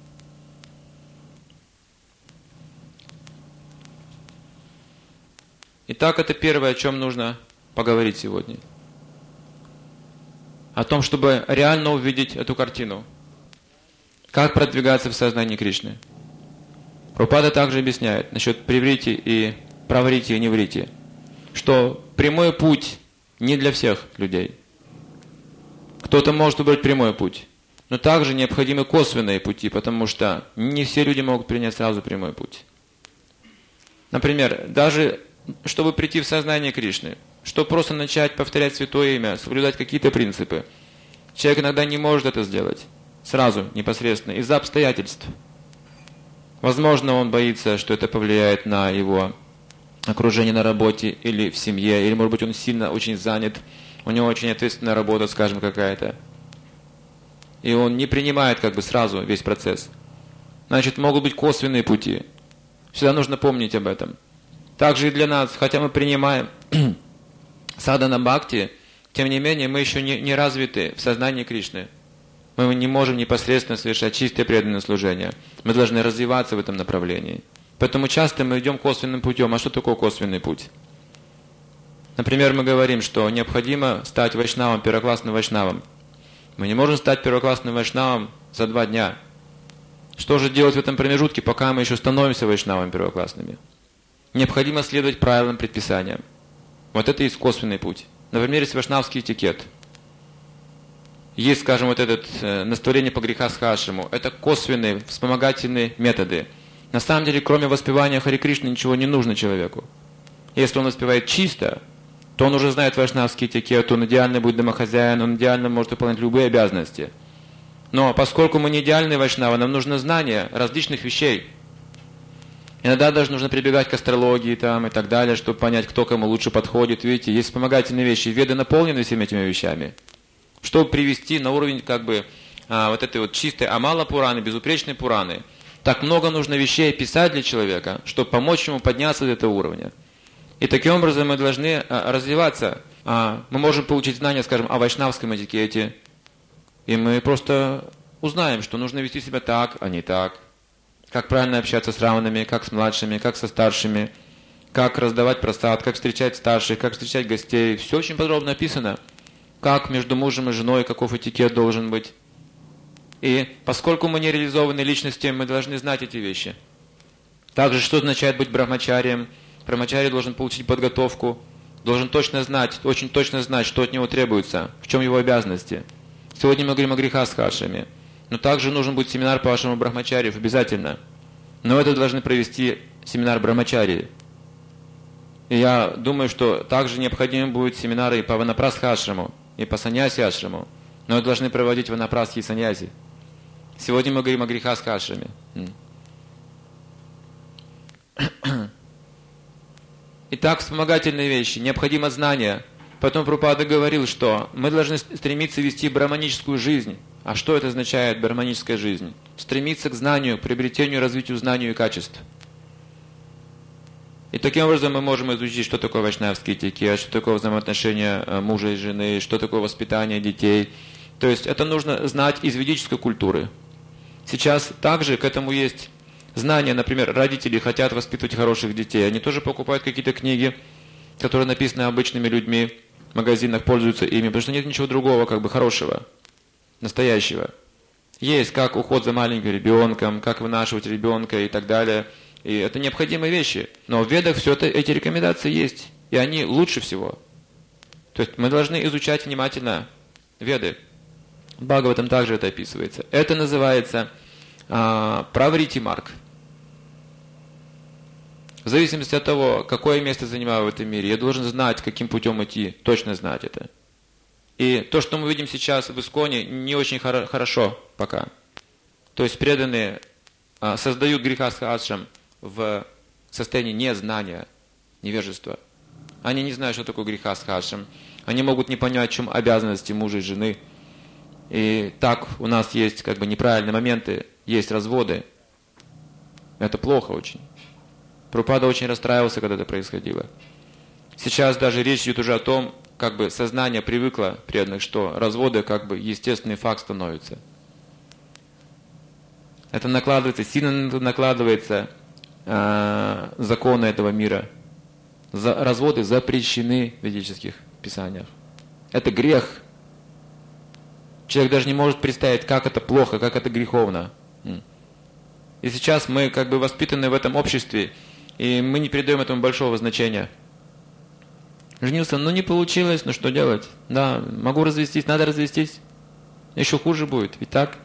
Итак, это первое, о чем нужно поговорить сегодня. О том, чтобы реально увидеть эту картину. Как продвигаться в сознании Кришны. Прабхупада также объясняет насчет приврити и праврити и неврити, что прямой путь не для всех людей. Кто-то может выбрать прямой путь, но также необходимы косвенные пути, потому что не все люди могут принять сразу прямой путь. Например, даже чтобы прийти в сознание Кришны, чтобы просто начать повторять святое имя, соблюдать какие-то принципы, человек иногда не может это сделать сразу, непосредственно, из-за обстоятельств. Возможно, он боится, что это повлияет на его окружение на работе или в семье, или, может быть, он сильно очень занят, у него очень ответственная работа, скажем, какая-то. И он не принимает как бы сразу весь процесс. Значит, могут быть косвенные пути. Всегда нужно помнить об этом. Также и для нас, хотя мы принимаем садхана бхакти, тем не менее мы еще не, не развиты в сознании Кришны. Мы не можем непосредственно совершать чистое преданное служение. Мы должны развиваться в этом направлении. Поэтому часто мы идем косвенным путем. А что такое косвенный путь? Например, мы говорим, что необходимо стать вайшнавом, первоклассным вайшнавом. Мы не можем стать первоклассным вайшнавом за два дня. Что же делать в этом промежутке, пока мы еще становимся вайшнавами первоклассными? Необходимо следовать правилам, предписаниям. Вот это и есть косвенный путь. Например, есть вайшнавский этикет. Есть, скажем, вот это э, наставление по грехастха ашраму. Это косвенные, вспомогательные методы. На самом деле, кроме воспевания Хари Кришны, ничего не нужно человеку. Если он воспевает чисто, то он уже знает вайшнавский этикет, он идеально будет домохозяин, он идеально может выполнять любые обязанности. Но поскольку мы не идеальные вайшнавы, нам нужно знание различных вещей. Иногда даже нужно прибегать к астрологии там, и так далее, чтобы понять, кто кому лучше подходит. Видите, есть вспомогательные вещи. Веды наполнены всеми этими вещами. Чтобы привести на уровень как бы а, вот этой вот чистой амала пураны, безупречной пураны, так много нужно вещей описать для человека, чтобы помочь ему подняться до этого уровня. И таким образом мы должны а, развиваться. А, мы можем получить знания, скажем, о вайшнавском этикете, и мы просто узнаем, что нужно вести себя так, а не так. Как правильно общаться с равными, как с младшими, как со старшими, как раздавать просад, как встречать старших, как встречать гостей. Все очень подробно описано. Как между мужем и женой, каков этикет должен быть. И поскольку мы не реализованные личности, мы должны знать эти вещи. Также, что означает быть брахмачарием. Брахмачарий должен получить подготовку, должен точно знать, очень точно знать, что от него требуется, в чем его обязанности. Сегодня мы говорим о грехасхашами. Но также нужен будет семинар по вашему брахмачарию, обязательно. Но это должны провести семинар брахмачарии. И я думаю, что также необходимы будут семинары и по ванапрастха-ашраму, и по саньяси-ашраму. Но это должны проводить ванапрастхи и саньяси. Сегодня мы говорим о грехасха-ашраме. Итак, вспомогательные вещи. Необходимо знание. Потом Прабхупада говорил, что мы должны стремиться вести браманическую жизнь. А что это означает, браманическая жизнь? Стремиться к знанию, к приобретению, развитию знаний и качеств. И таким образом мы можем изучить, что такое вайшнавский этикет, что такое взаимоотношения мужа и жены, что такое воспитание детей. То есть это нужно знать из ведической культуры. Сейчас также к этому есть знания, например, родители хотят воспитывать хороших детей. Они тоже покупают какие-то книги, которые написаны обычными людьми, в магазинах пользуются ими, потому что нет ничего другого, как бы хорошего, настоящего. Есть как уход за маленьким ребенком, как вынашивать ребенка и так далее. И это необходимые вещи. Но в Ведах все это, эти рекомендации есть. И они лучше всего. То есть мы должны изучать внимательно Веды. В Бхагаватам также это описывается. Это называется а, праврити марг. В зависимости от того, какое место занимаю в этом мире, я должен знать, каким путем идти, точно знать это. И то, что мы видим сейчас в Исконе, не очень хоро- хорошо пока. То есть преданные а, создают грехастха-ашрам в состоянии незнания, невежества. Они не знают, что такое грехастха-ашрам. Они могут не понять, в чем обязанности мужа и жены. И так у нас есть как бы неправильные моменты, есть разводы. Это плохо очень. Прабхупада очень расстраивался, когда это происходило. Сейчас даже речь идет уже о том, как бы сознание привыкло преданных, что разводы как бы естественный факт становится. Это накладывается, сильно накладывается э, законы этого мира. За, разводы запрещены в ведических писаниях. Это грех. Человек даже не может представить, как это плохо, как это греховно. И сейчас мы как бы воспитаны в этом обществе, и мы не придаем этому большого значения. Женился, ну не получилось, ну что делать? Да, могу развестись, надо развестись. Еще хуже будет, ведь так?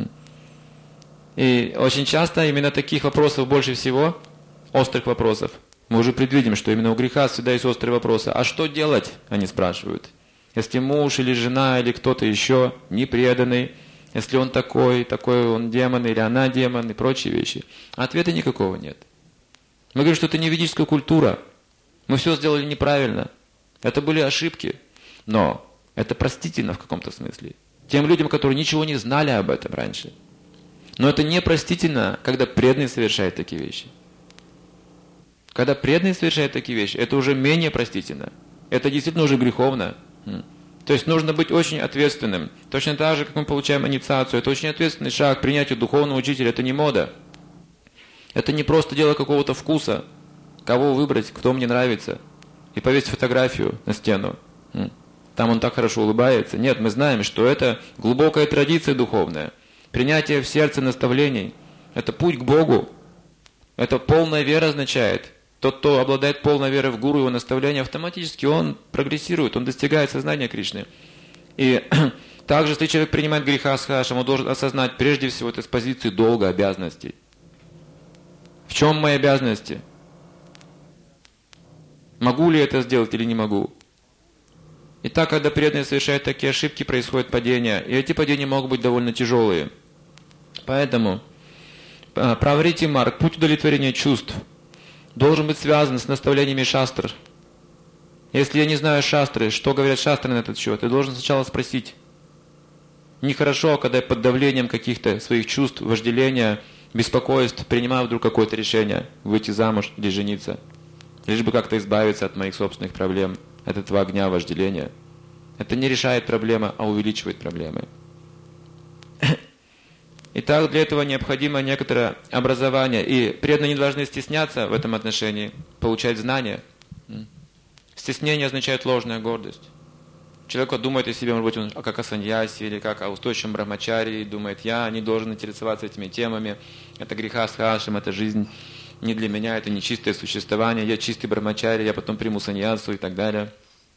И очень часто именно таких вопросов больше всего, острых вопросов. Мы уже предвидим, что именно у греха всегда есть острые вопросы. А что делать, они спрашивают. Если муж или жена или кто-то еще непреданный, если он такой, такой он демон или она демон и прочие вещи. Ответа никакого нет. Мы говорим, что это не ведическая культура. Мы все сделали неправильно. Это были ошибки. Но это простительно в каком-то смысле. Тем людям, которые ничего не знали об этом раньше. Но это не простительно, когда преданный совершает такие вещи. Когда преданный совершает такие вещи, это уже менее простительно. Это действительно уже греховно. То есть нужно быть очень ответственным. Точно так же, как мы получаем инициацию. Это очень ответственный шаг. Принятие духовного учителя – это не мода. Это не просто дело какого-то вкуса. Кого выбрать, кто мне нравится. И повесить фотографию на стену. Там он так хорошо улыбается. Нет, мы знаем, что это глубокая традиция духовная. Принятие в сердце наставлений – это путь к Богу. Это полная вера означает. Тот, кто обладает полной верой в гуру и его наставления, автоматически он прогрессирует, он достигает сознания Кришны. И также, если человек принимает грехастха-ашрам, он должен осознать прежде всего это с позиции долга, обязанностей. В чем мои обязанности? Могу ли я это сделать или не могу? И так, когда преданные совершают такие ошибки, происходит падение. И эти падения могут быть довольно тяжелые. Поэтому праврити марг, путь удовлетворения чувств, должен быть связан с наставлениями шастр. Если я не знаю шастры, что говорят шастры на этот счет, я должен сначала спросить. Нехорошо, когда я под давлением каких-то своих чувств, вожделения, беспокойств принимаю вдруг какое-то решение выйти замуж или жениться, лишь бы как-то избавиться от моих собственных проблем, от этого огня вожделения. Это не решает проблемы, а увеличивает проблемы. Итак, для этого необходимо некоторое образование, и преданные не должны стесняться в этом отношении, получать знания. Стеснение означает ложная гордость. Человек думает о себе, может быть, он как о саньяси или как о устойчивом брахмачарии, думает, я не должен интересоваться этими темами, это греха с хашем, это жизнь не для меня, это не чистое существование, я чистый брахмачари, я потом приму саньясу и так далее.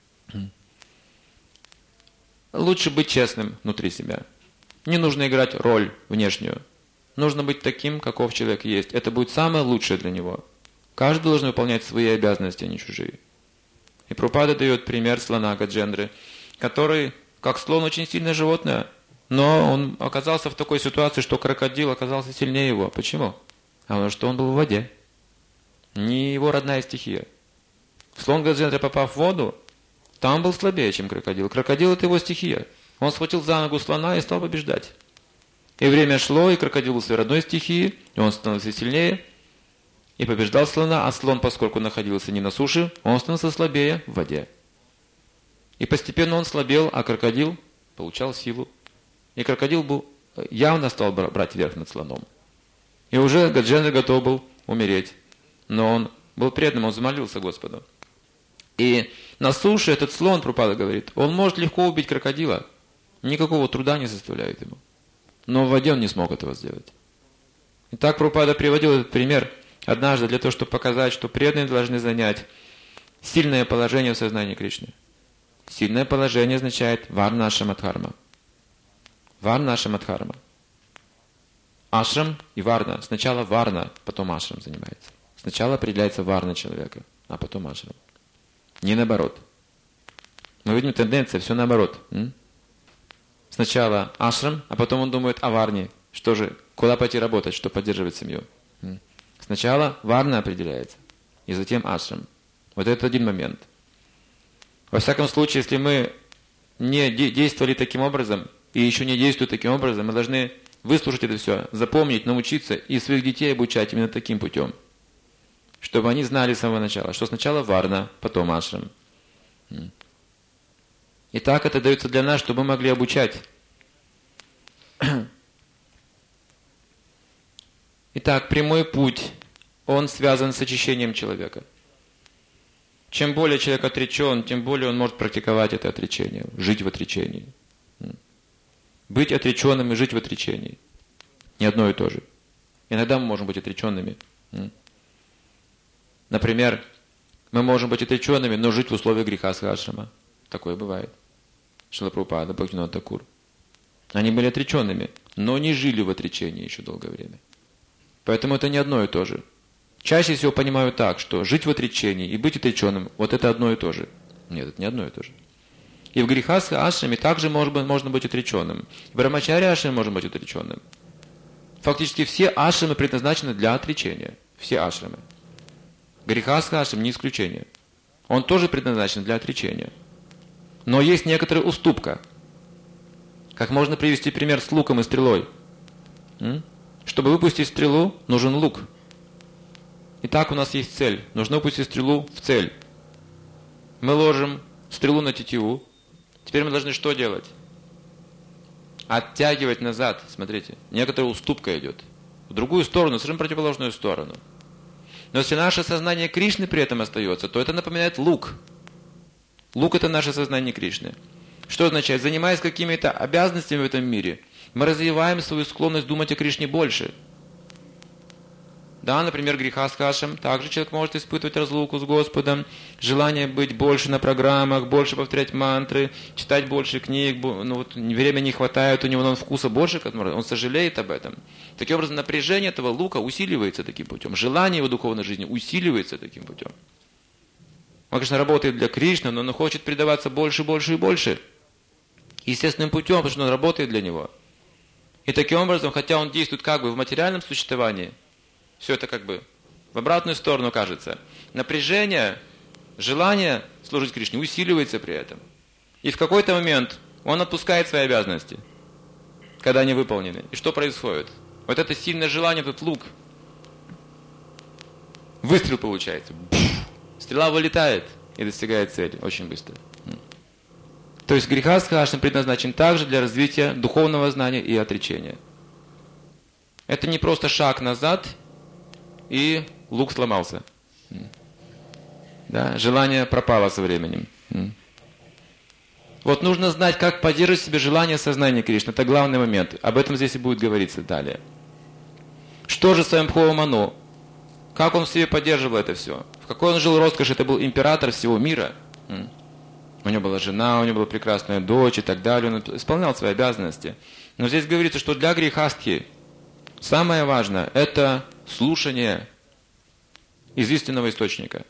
Лучше быть честным внутри себя. Не нужно играть роль внешнюю. Нужно быть таким, каков человек есть. Это будет самое лучшее для него. Каждый должен выполнять свои обязанности, а не чужие. И Прабхупада дает пример слона Гаджендры, который, как слон, очень сильное животное, но он оказался в такой ситуации, что крокодил оказался сильнее его. Почему? А потому что он был в воде. Не его родная стихия. Слон Гаджендра, попав в воду, там был слабее, чем крокодил. Крокодил – это его стихия. Он схватил за ногу слона и стал побеждать. И время шло, и крокодил был в своей родной стихии, и он становился сильнее, и побеждал слона, а слон, поскольку находился не на суше, он становился слабее в воде. И постепенно он слабел, а крокодил получал силу. И крокодил был, явно стал брать верх над слоном. И уже Гаджендра готов был умереть. Но он был преданным, он замолился Господу. И на суше этот слон, Прабхупада говорит, он может легко убить крокодила. Никакого труда не составляет ему. Но в воде он не смог этого сделать. Итак, Прабхупада приводил этот пример однажды для того, чтобы показать, что преданные должны занять сильное положение в сознании Кришны. Сильное положение означает варна ашрама дхарма. Варна ашрама дхарма. Ашрам и варна. Сначала варна, потом ашрам занимается. Сначала определяется варна человека, а потом ашрам. Не наоборот. Мы видим тенденцию, все наоборот. М? Сначала ашрам, а потом он думает о варне. Что же, куда пойти работать, чтобы поддерживать семью? М? Сначала варна определяется, и затем ашрам. Вот это один момент. Во всяком случае, если мы не действовали таким образом, и еще не действуем таким образом, мы должны выслушать это все, запомнить, научиться, и своих детей обучать именно таким путем. Чтобы они знали с самого начала, что сначала варна, потом ашрам. И так это дается для нас, чтобы мы могли обучать. Итак, прямой путь, он связан с очищением человека. Чем более человек отречен, тем более он может практиковать это отречение, жить в отречении. Быть отреченным и жить в отречении. Не одно и то же. Иногда мы можем быть отреченными. Например, мы можем быть отреченными, но жить в условиях греха схашрама. Такое бывает. Шрила Прабхупада, Бхактивинода Тхакур. Они были отреченными, но не жили в отречении еще долгое время. Поэтому это не одно и то же. Чаще всего понимаю так, что жить в отречении и быть отреченным, вот это одно и то же. Нет, это не одно и то же. И в грехасха ашраме также можно, можно быть отреченным. В брамачаре ашраме можно быть отреченным. Фактически все ашрамы предназначены для отречения. Все ашрамы. Грехасха ашрам не исключение. Он тоже предназначен для отречения. Но есть некоторая уступка. Как можно привести пример с луком и стрелой? М? Чтобы выпустить стрелу, нужен лук. Итак, у нас есть цель. Нужно выпустить стрелу в цель. Мы ложим стрелу на тетиву. Теперь мы должны что делать? Оттягивать назад. Смотрите, некоторая уступка идет. В другую сторону, совершенно противоположную сторону. Но если наше сознание Кришны при этом остается, то это напоминает лук. Лук – это наше сознание Кришны. Что означает? Занимаясь какими-то обязанностями в этом мире, мы развиваем свою склонность думать о Кришне больше. Да, например, грехасхашам. Также человек может испытывать разлуку с Господом, желание быть больше на программах, больше повторять мантры, читать больше книг. Ну, вот, времени не хватает, у него он вкуса больше, он сожалеет об этом. Таким образом, напряжение этого лука усиливается таким путем. Желание его духовной жизни усиливается таким путем. Он, конечно, работает для Кришны, но он хочет предаваться больше, больше и больше. Естественным путем, потому что он работает для него. И таким образом, хотя он действует как бы в материальном существовании, все это как бы в обратную сторону кажется. Напряжение, желание служить Кришне усиливается при этом. И в какой-то момент он отпускает свои обязанности, когда они выполнены. И что происходит? Вот это сильное желание, этот лук, выстрел получается. Стрела вылетает и достигает цели очень быстро. То есть грехастха ашрам предназначен также для развития духовного знания и отречения. Это не просто шаг назад, и лук сломался. Да, желание пропало со временем. Вот нужно знать, как поддерживать в себе желание сознания Кришны. Это главный момент. Об этом здесь и будет говориться далее. Что же Сваямбхува Ману? Как он в себе поддерживал это все? В какой он жил роскоши? Это был император всего мира. У него была жена, у него была прекрасная дочь и так далее. Он исполнял свои обязанности. Но здесь говорится, что для грехастхи самое важное – это слушание из истинного источника.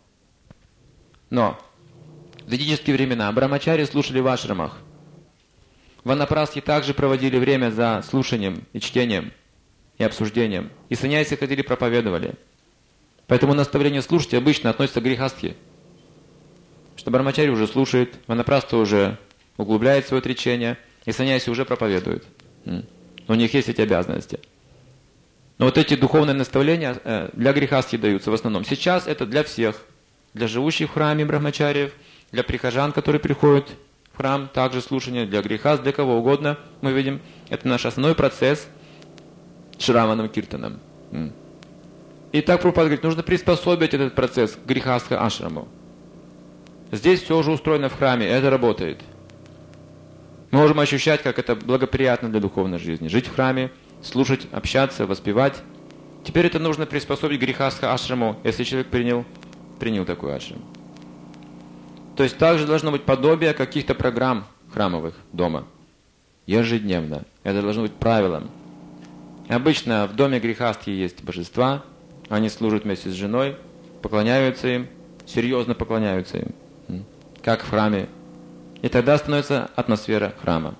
Но в ведические времена брамачари слушали в ашрамах. Ванапрастхи также проводили время за слушанием и чтением, и обсуждением. И саньяси ходили, проповедовали. Поэтому наставление слушать обычно относится к грехастхе. Что брамачари уже слушает, ванапрастха уже углубляет свое отречение, и саньяси уже проповедуют. У них есть эти обязанности. Но вот эти духовные наставления для грехастхи даются в основном. Сейчас это для всех. Для живущих в храме брахмачариев, для прихожан, которые приходят в храм, также слушание, для грехаст, для кого угодно. Мы видим, это наш основной процесс шраваном киртаном. И так Прабхупада говорит, нужно приспособить этот процесс к грехастха ашраму. Здесь все уже устроено в храме, это работает. Мы можем ощущать, как это благоприятно для духовной жизни. Жить в храме, слушать, общаться, воспевать. Теперь это нужно приспособить к грехастха ашраму, если человек принял, принял такой ашрам. То есть также должно быть подобие каких-то программ храмовых дома. Ежедневно. Это должно быть правилом. Обычно в доме грехастхи есть божества, они служат вместе с женой, поклоняются им, серьезно поклоняются им, как в храме. И тогда становится атмосфера храма.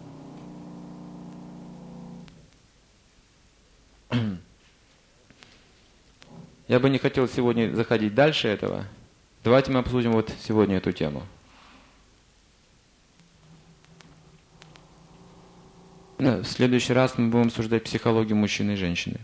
Я бы не хотел сегодня заходить дальше этого. Давайте мы обсудим вот сегодня эту тему. В следующий раз мы будем обсуждать психологию мужчины и женщины.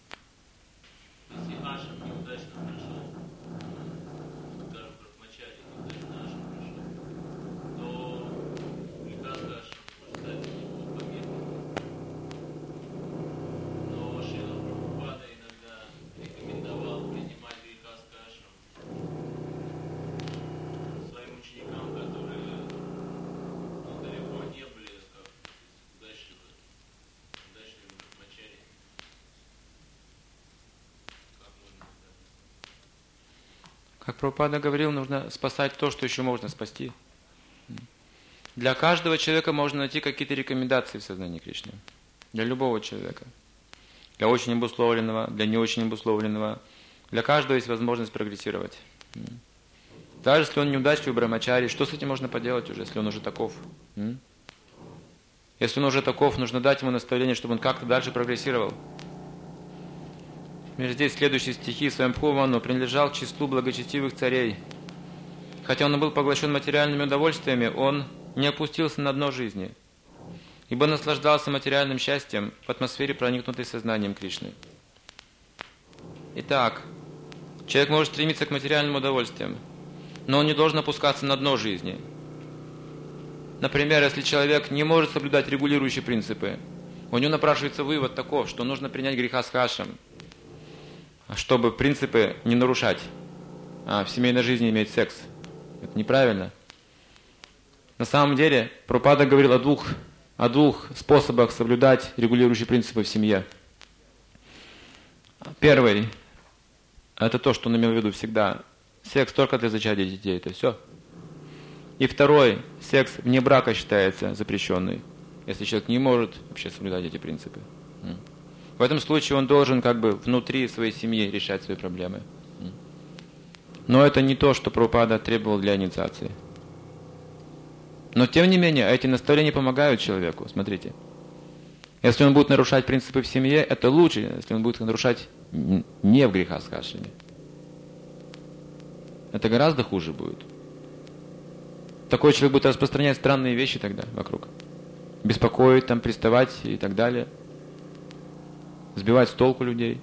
Как Прабхупада говорил, нужно спасать то, что еще можно спасти. Для каждого человека можно найти какие-то рекомендации в сознании Кришны. Для любого человека. Для очень обусловленного, для не очень обусловленного. Для каждого есть возможность прогрессировать. Даже если он неудачливый брамачари, что с этим можно поделать уже, если он уже таков? Если он уже таков, нужно дать ему наставление, чтобы он как-то дальше прогрессировал. Здесь следующие стихи. Сваямбхува Ману принадлежал к числу благочестивых царей. Хотя он был поглощен материальными удовольствиями, он не опустился на дно жизни, ибо наслаждался материальным счастьем в атмосфере, проникнутой сознанием Кришны. Итак, человек может стремиться к материальным удовольствиям, но он не должен опускаться на дно жизни. Например, если человек не может соблюдать регулирующие принципы, у него напрашивается вывод таков, что нужно принять грехастха ашрам, чтобы принципы не нарушать, а в семейной жизни иметь секс. Это неправильно. На самом деле, Прабхупада говорил о двух, о двух способах соблюдать регулирующие принципы в семье. Первый – это то, что он имел в виду всегда. Секс только для зачатия детей, это все. И второй – секс вне брака считается запрещенный, если человек не может вообще соблюдать эти принципы. В этом случае он должен как бы внутри своей семьи решать свои проблемы. Но это не то, что Прабхупада требовал для инициации. Но тем не менее, эти наставления помогают человеку. Смотрите. Если он будет нарушать принципы в семье, это лучше, если он будет нарушать не в греха с кашлями. Это гораздо хуже будет. Такой человек будет распространять странные вещи тогда вокруг. Беспокоить, там, приставать и так далее. Сбивать с толку людей.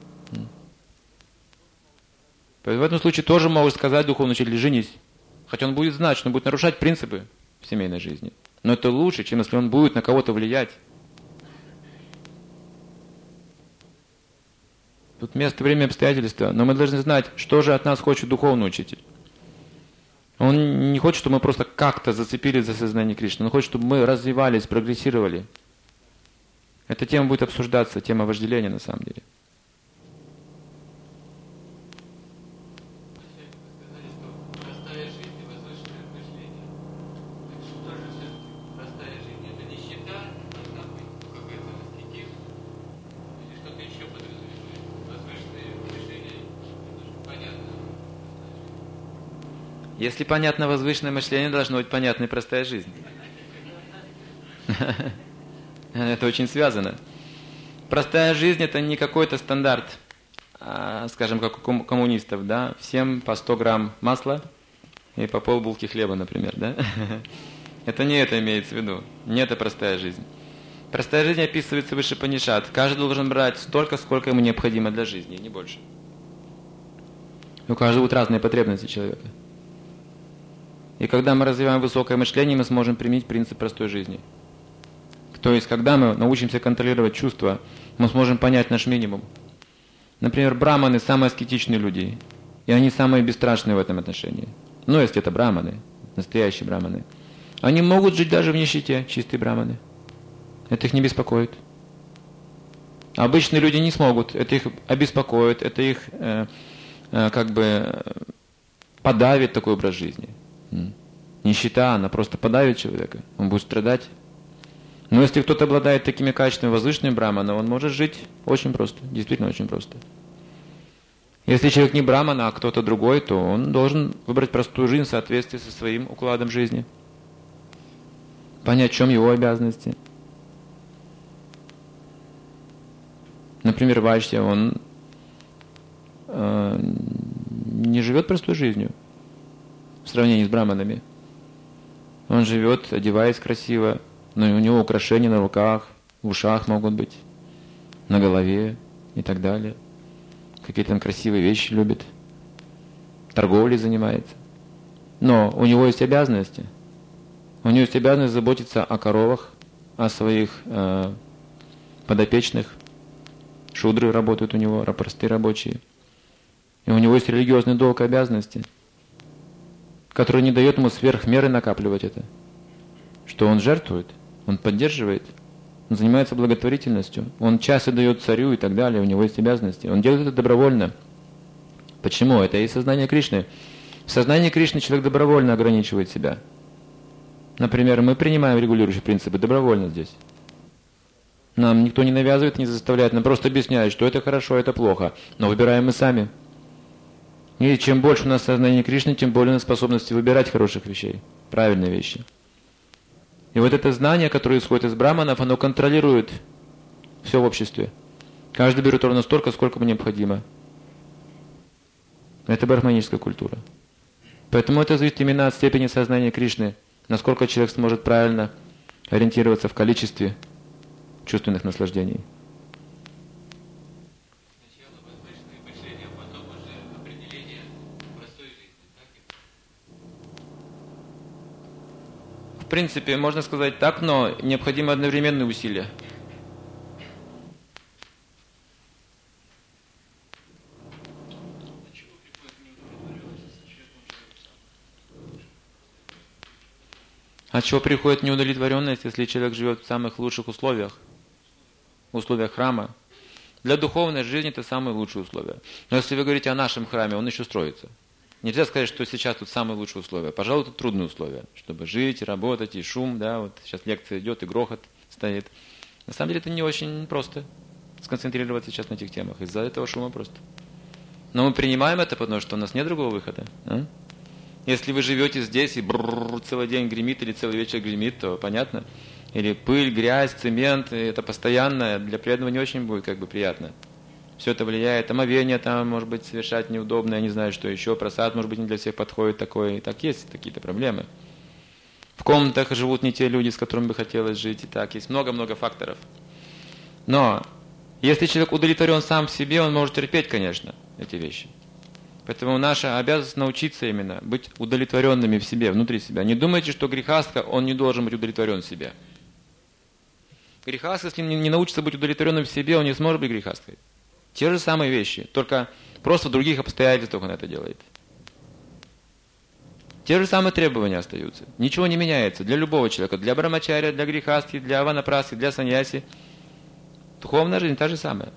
В этом случае тоже могут сказать духовному учителю: женись. Хотя он будет знать, что он будет нарушать принципы в семейной жизни. Но это лучше, чем если он будет на кого-то влиять. Тут место, время, обстоятельства. Но мы должны знать, что же от нас хочет духовный учитель. Он не хочет, чтобы мы просто как-то зацепились за сознание Кришны. Он хочет, чтобы мы развивались, прогрессировали. Эта тема будет обсуждаться, тема вожделения на самом деле. Если понятно возвышенное мышление, должно быть понятна и простая жизнь. Это очень связано. Простая жизнь — это не какой-то стандарт, скажем, как у коммунистов, да? Всем по сто грамм масла и по полбулки хлеба, например, да? Это не это имеется в виду. Не это простая жизнь. Простая жизнь описывается выше Упанишад. Каждый должен брать столько, сколько ему необходимо для жизни, и не больше. У каждого будут разные потребности человека. И когда мы развиваем высокое мышление, мы сможем применить принцип простой жизни. То есть, когда мы научимся контролировать чувства, мы сможем понять наш минимум. Например, браманы – самые аскетичные люди. И они самые бесстрашные в этом отношении. Ну, если это браманы, настоящие браманы. Они могут жить даже в нищете, чистые браманы. Это их не беспокоит. Обычные люди не смогут. Это их обеспокоит, это их э, э, как бы подавит такой образ жизни. Нищета, она просто подавит человека. Он будет страдать. Но если кто-то обладает такими качествами возвышенными брамана, он может жить очень просто. Действительно очень просто. Если человек не брамана, а кто-то другой, то он должен выбрать простую жизнь в соответствии со своим укладом жизни. Понять, в чем его обязанности. Например, Вайшья, он э, не живет простой жизнью в сравнении с браманами. Он живет, одеваясь красиво, но у него украшения на руках, в ушах могут быть, на голове и так далее. Какие-то там красивые вещи любит. Торговлей занимается. Но у него есть обязанности. У него есть обязанность заботиться о коровах, о своих э, подопечных. Шудры работают у него, простые рабочие. И у него есть религиозный долг и обязанности, который не дает ему сверх меры накапливать это. Что он жертвует, он поддерживает, он занимается благотворительностью, он часы дает царю и так далее, у него есть обязанности. Он делает это добровольно. Почему? Это и сознание Кришны. В сознании Кришны человек добровольно ограничивает себя. Например, мы принимаем регулирующие принципы добровольно здесь. Нам никто не навязывает, не заставляет, нам просто объясняет, что это хорошо, это плохо. Но выбираем мы сами. И чем больше у нас сознания Кришны, тем более у нас способности выбирать хороших вещей, правильные вещи. И вот это знание, которое исходит из браманов, оно контролирует все в обществе. Каждый берет ровно столько, сколько ему необходимо. Это брахманическая культура. Поэтому это зависит именно от степени сознания Кришны, насколько человек сможет правильно ориентироваться в количестве чувственных наслаждений. В принципе, можно сказать так, но необходимы одновременные усилия. От чего приходит неудовлетворенность, если человек живет в самых лучших условиях? В условиях храма. Для духовной жизни это самые лучшие условия. Но если вы говорите о нашем храме, он еще строится. Нельзя сказать, что сейчас тут самые лучшие условия. Пожалуй, это трудные условия, чтобы жить, и работать, и шум, да, вот сейчас лекция идет, и грохот стоит. На самом деле это не очень просто сконцентрироваться сейчас на этих темах. Из-за этого шума просто. Но мы принимаем это, потому что у нас нет другого выхода. А? Если вы живете здесь и брррр, целый день гремит или целый вечер гремит, то понятно. Или пыль, грязь, цемент, это постоянно, для преданного не очень будет как бы приятно. Все это влияет, омовение там, может быть, совершать неудобно, я не знаю, что еще, просад, может быть, не для всех подходит такой. И так есть какие-то проблемы. В комнатах живут не те люди, с которыми бы хотелось жить, и так, есть много-много факторов. Но, если человек удовлетворен сам в себе, он может терпеть, конечно, эти вещи. Поэтому наша обязанность научиться именно быть удовлетворенными в себе, внутри себя. Не думайте, что грехастха, он не должен быть удовлетворен в себе. Грехастха, если не научится быть удовлетворенным в себе, он не сможет быть грехастхой. Те же самые вещи, только просто в других обстоятельствах он это делает. Те же самые требования остаются. Ничего не меняется для любого человека, для брамачаря, для грехастхи, для ванапрастхи, для саньяси. Духовная жизнь та же самая.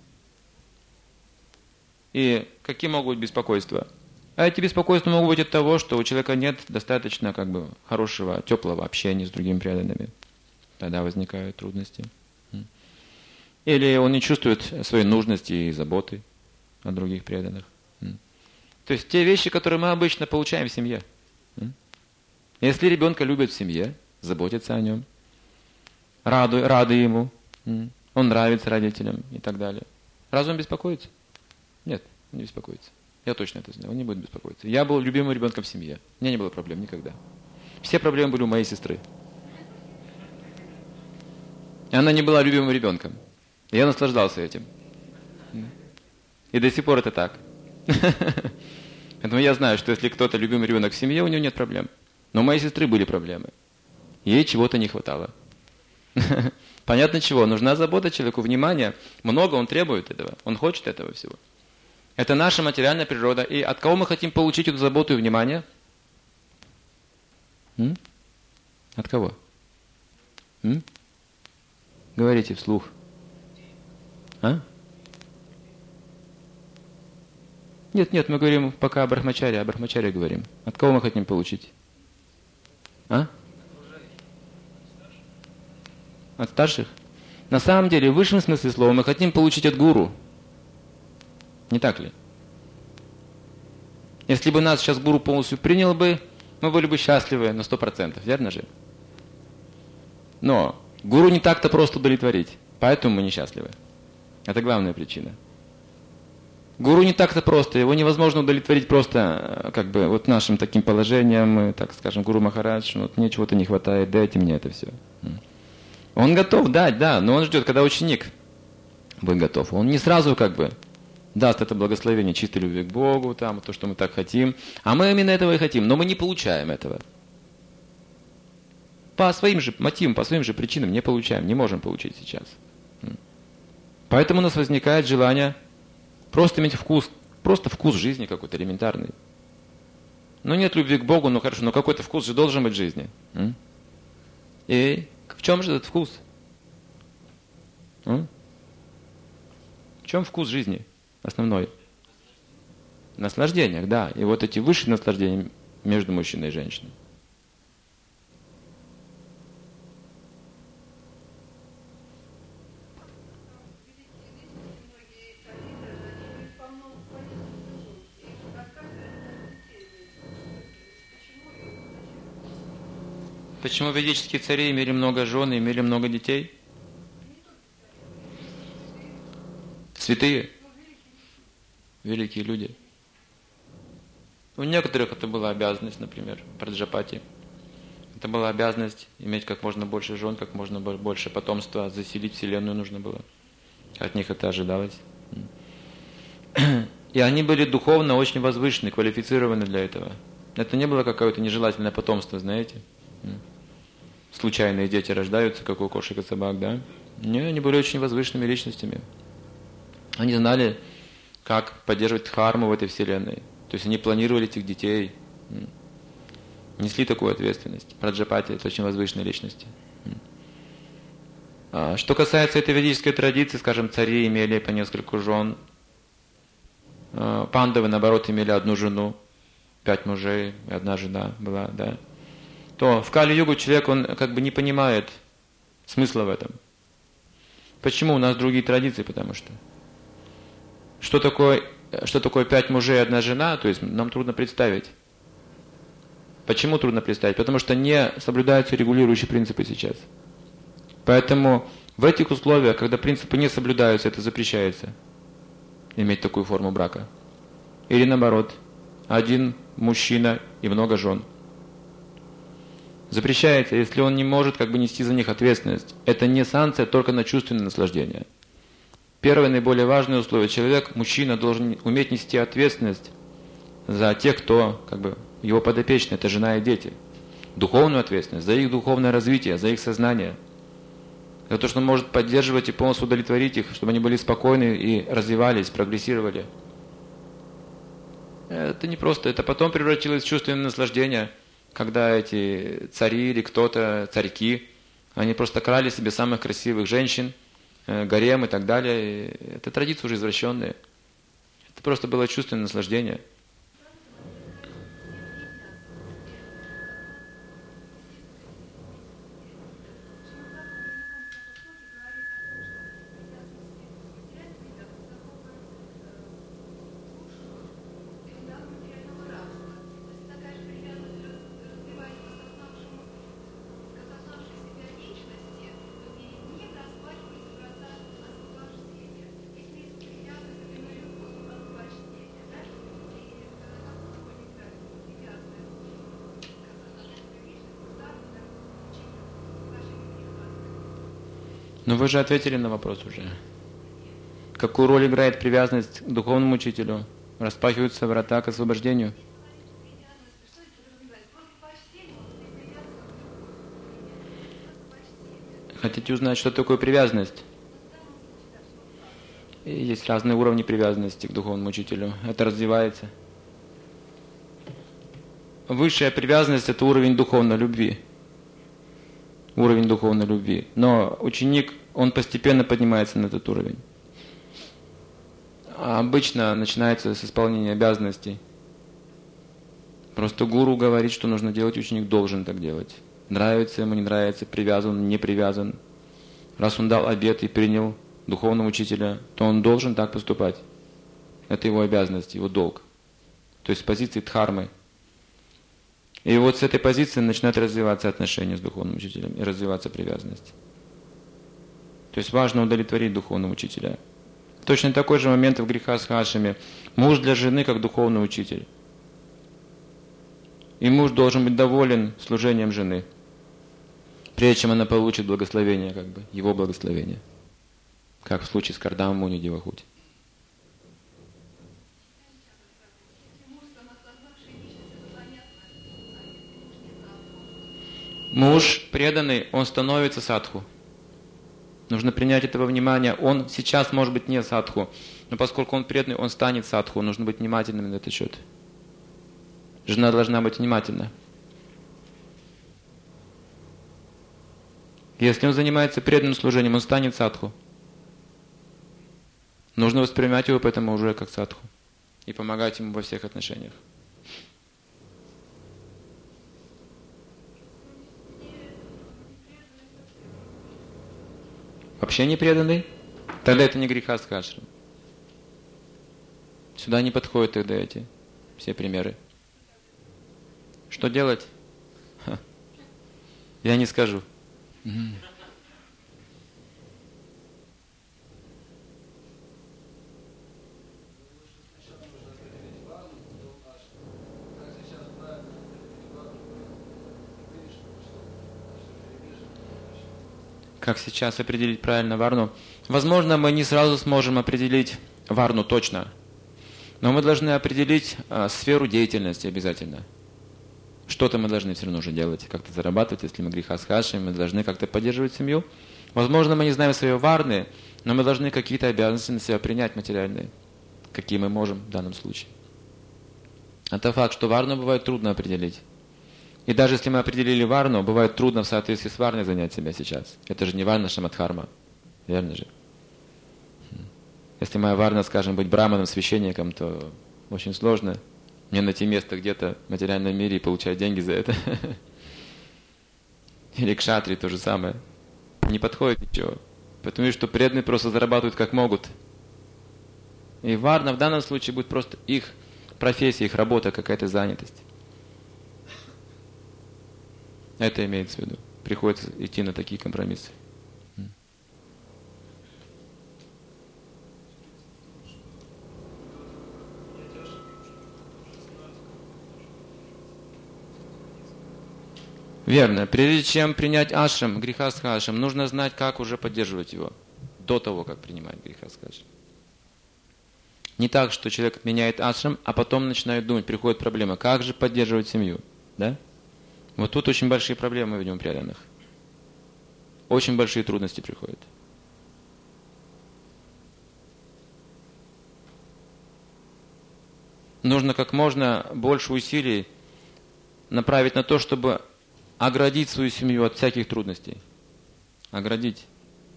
И какие могут быть беспокойства? А эти беспокойства могут быть от того, что у человека нет достаточно как бы хорошего, теплого общения с другими преданными. Тогда возникают трудности. Или он не чувствует своей нужности и заботы о других преданных. То есть те вещи, которые мы обычно получаем в семье. Если ребенка любят в семье, заботятся о нем, рады, рады ему, он нравится родителям и так далее. Разве он беспокоится? Нет, он не беспокоится. Я точно это знаю, он не будет беспокоиться. Я был любимым ребенком в семье. У меня не было проблем никогда. Все проблемы были у моей сестры. И она не была любимым ребенком. И я наслаждался этим. И до сих пор это так. Поэтому я знаю, что если кто-то любимый ребенок в семье, у него нет проблем. Но у моей сестры были проблемы. Ей чего-то не хватало. Понятно чего? Нужна забота человеку, внимание. Много он требует этого. Он хочет этого всего. Это наша материальная природа. И от кого мы хотим получить эту заботу и внимание? М? От кого? М? Говорите вслух. А? Нет, нет, мы говорим пока о брахмачаре, о брахмачаре говорим. От кого мы хотим получить? А? От старших? На самом деле, в высшем смысле слова мы хотим получить от гуру. Не так ли? Если бы нас сейчас гуру полностью принял бы, мы были бы счастливы на сто процентов, верно же? Но гуру не так-то просто удовлетворить, поэтому мы несчастливы. Это главная причина. Гуру не так-то просто, его невозможно удовлетворить просто как бы вот нашим таким положением, так скажем, гуру Махарадж, вот мне чего-то не хватает, дайте мне это все. Он готов дать, да, но он ждет, когда ученик будет готов. Он не сразу как бы даст это благословение чистой любви к Богу, там, то, что мы так хотим. А мы именно этого и хотим, но мы не получаем этого. По своим же мотивам, по своим же причинам не получаем, не можем получить сейчас. Поэтому у нас возникает желание просто иметь вкус, просто вкус жизни какой-то элементарный. Ну нет любви к Богу, ну хорошо, но какой-то вкус же должен быть в жизни. И в чем же этот вкус? В чем вкус жизни основной? В наслаждениях, да. И вот эти высшие наслаждения между мужчиной и женщиной. Почему ведические цари имели много жен и имели много детей? Святые, великие люди. У некоторых это была обязанность, например, Праджапати. Это была обязанность иметь как можно больше жен, как можно больше потомства, заселить вселенную нужно было. От них это ожидалось. И они были духовно очень возвышены, квалифицированы для этого. Это не было какое-то нежелательное потомство, знаете. Случайные дети рождаются, как у кошек и собак, да? Не, они были очень возвышенными личностями. Они знали, как поддерживать дхарму в этой вселенной. То есть они планировали этих детей, несли такую ответственность. Праджапати – это очень возвышенные личности. А что касается этой ведической традиции, скажем, цари имели по нескольку жен, пандавы, наоборот, имели одну жену, пять мужей, и одна жена была, да? То в Кали-югу человек, он как бы не понимает смысла в этом. Почему у нас другие традиции? Потому что что такое что такое пять мужей и одна жена, то есть нам трудно представить. Почему трудно представить? Потому что не соблюдаются регулирующие принципы сейчас. Поэтому в этих условиях, когда принципы не соблюдаются, это запрещается, иметь такую форму брака. Или наоборот, один мужчина и много жен. Запрещается, если он не может как бы нести за них ответственность. Это не санкция только на чувственное наслаждение. Первое, наиболее важное условие. Человек, мужчина, должен уметь нести ответственность за тех, кто как бы его подопечный, это жена и дети. Духовную ответственность, за их духовное развитие, за их сознание. За то, что он может поддерживать и полностью удовлетворить их, чтобы они были спокойны и развивались, прогрессировали. Это не просто, это потом превратилось в чувственное наслаждение, когда эти цари или кто-то, царьки, они просто крали себе самых красивых женщин, гарем и так далее. Это традиции уже извращенные. Это просто было чувственное наслаждение. Но вы же ответили на вопрос уже. Какую роль играет привязанность к духовному учителю? Распахиваются врата к освобождению? Хотите узнать, что такое привязанность? Есть разные уровни привязанности к духовному учителю. Это развивается. Высшая привязанность – это уровень духовной любви. Уровень духовной любви. Но ученик, он постепенно поднимается на этот уровень. А обычно начинается с исполнения обязанностей. Просто гуру говорит, что нужно делать, ученик должен так делать. Нравится ему, не нравится, привязан, не привязан. Раз он дал обет и принял духовного учителя, то он должен так поступать. Это его обязанность, его долг. То есть с позиции дхармы. И вот с этой позиции начинают развиваться отношения с духовным учителем и развиваться привязанность. То есть важно удовлетворить духовного учителя. Точно такой же момент в грехастхашраме. Муж для жены как духовный учитель. И муж должен быть доволен служением жены, прежде чем она получит благословение, как бы, его благословение. Как в случае с Кардамом Муни Девахути. Муж преданный, он становится садху. Нужно принять это во внимание. Он сейчас может быть не садху, но поскольку он преданный, он станет садху. Нужно быть внимательным на этот счет. Жена должна быть внимательна. Если он занимается преданным служением, он станет садху. Нужно воспринимать его поэтому уже как садху и помогать ему во всех отношениях. Вообще не преданный? Тогда это не грехастха-ашрам. Сюда не подходят тогда эти все примеры. Что делать? Ха. Я не скажу. Как сейчас определить правильно варну? Возможно, мы не сразу сможем определить варну точно, но мы должны определить а, сферу деятельности обязательно. Что-то мы должны все равно уже делать, как-то зарабатывать, если мы грехастха-ашраме, мы должны как-то поддерживать семью. Возможно, мы не знаем своей варны, но мы должны какие-то обязанности на себя принять материальные, какие мы можем в данном случае. Это факт, что варну бывает трудно определить. И даже если мы определили варну, бывает трудно в соответствии с варной занять себя сейчас. Это же не варна шамадхарма. Верно же? Если моя варна, скажем, быть браманом, священником, то очень сложно мне найти место где-то в материальном мире и получать деньги за это. Или кшатри то же самое. Не подходит ничего. Потому что преданные просто зарабатывают как могут. И варна в данном случае будет просто их профессия, их работа, какая-то занятость. Это имеется в виду. Приходится идти на такие компромиссы. Верно. Прежде чем принять ашрам, грихастха ашрам, нужно знать, как уже поддерживать его до того, как принимать грихастха ашрам. Не так, что человек меняет ашрам, а потом начинает думать, приходит проблема, как же поддерживать семью. Да? Вот тут очень большие проблемы в нем преданных. Очень большие трудности приходят. Нужно как можно больше усилий направить на то, чтобы оградить свою семью от всяких трудностей. Оградить.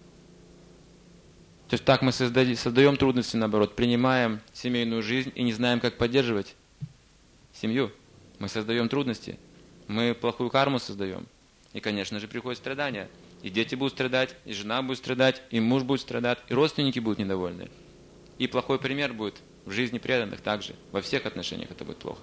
То есть так мы создаем трудности, наоборот, принимаем семейную жизнь и не знаем, как поддерживать семью. Мы создаем трудности, мы плохую карму создаем. И, конечно же, приходят страдания. И дети будут страдать, и жена будет страдать, и муж будет страдать, и родственники будут недовольны. И плохой пример будет в жизни преданных также. Во всех отношениях это будет плохо.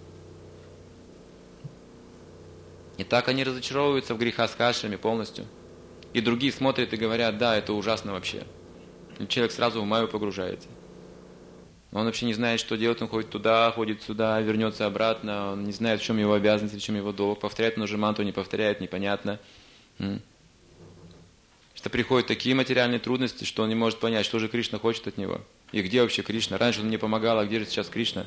И так они разочаровываются в грехах с кашами полностью. И другие смотрят и говорят, да, это ужасно вообще. И человек сразу в майю погружается. Он вообще не знает, что делать, он ходит туда, ходит сюда, вернется обратно, он не знает, в чем его обязанность, в чем его долг. Повторяет он уже манту, не повторяет, непонятно. Что приходят такие материальные трудности, что он не может понять, что же Кришна хочет от него. И где вообще Кришна? Раньше он мне помогал, а где же сейчас Кришна?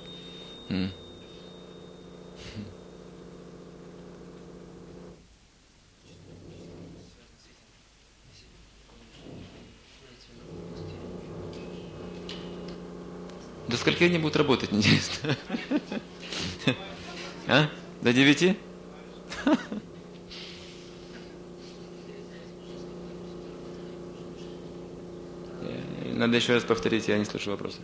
До скольки они будут работать, неизвестно. А? До девяти? Надо еще раз повторить, я не слышу вопроса.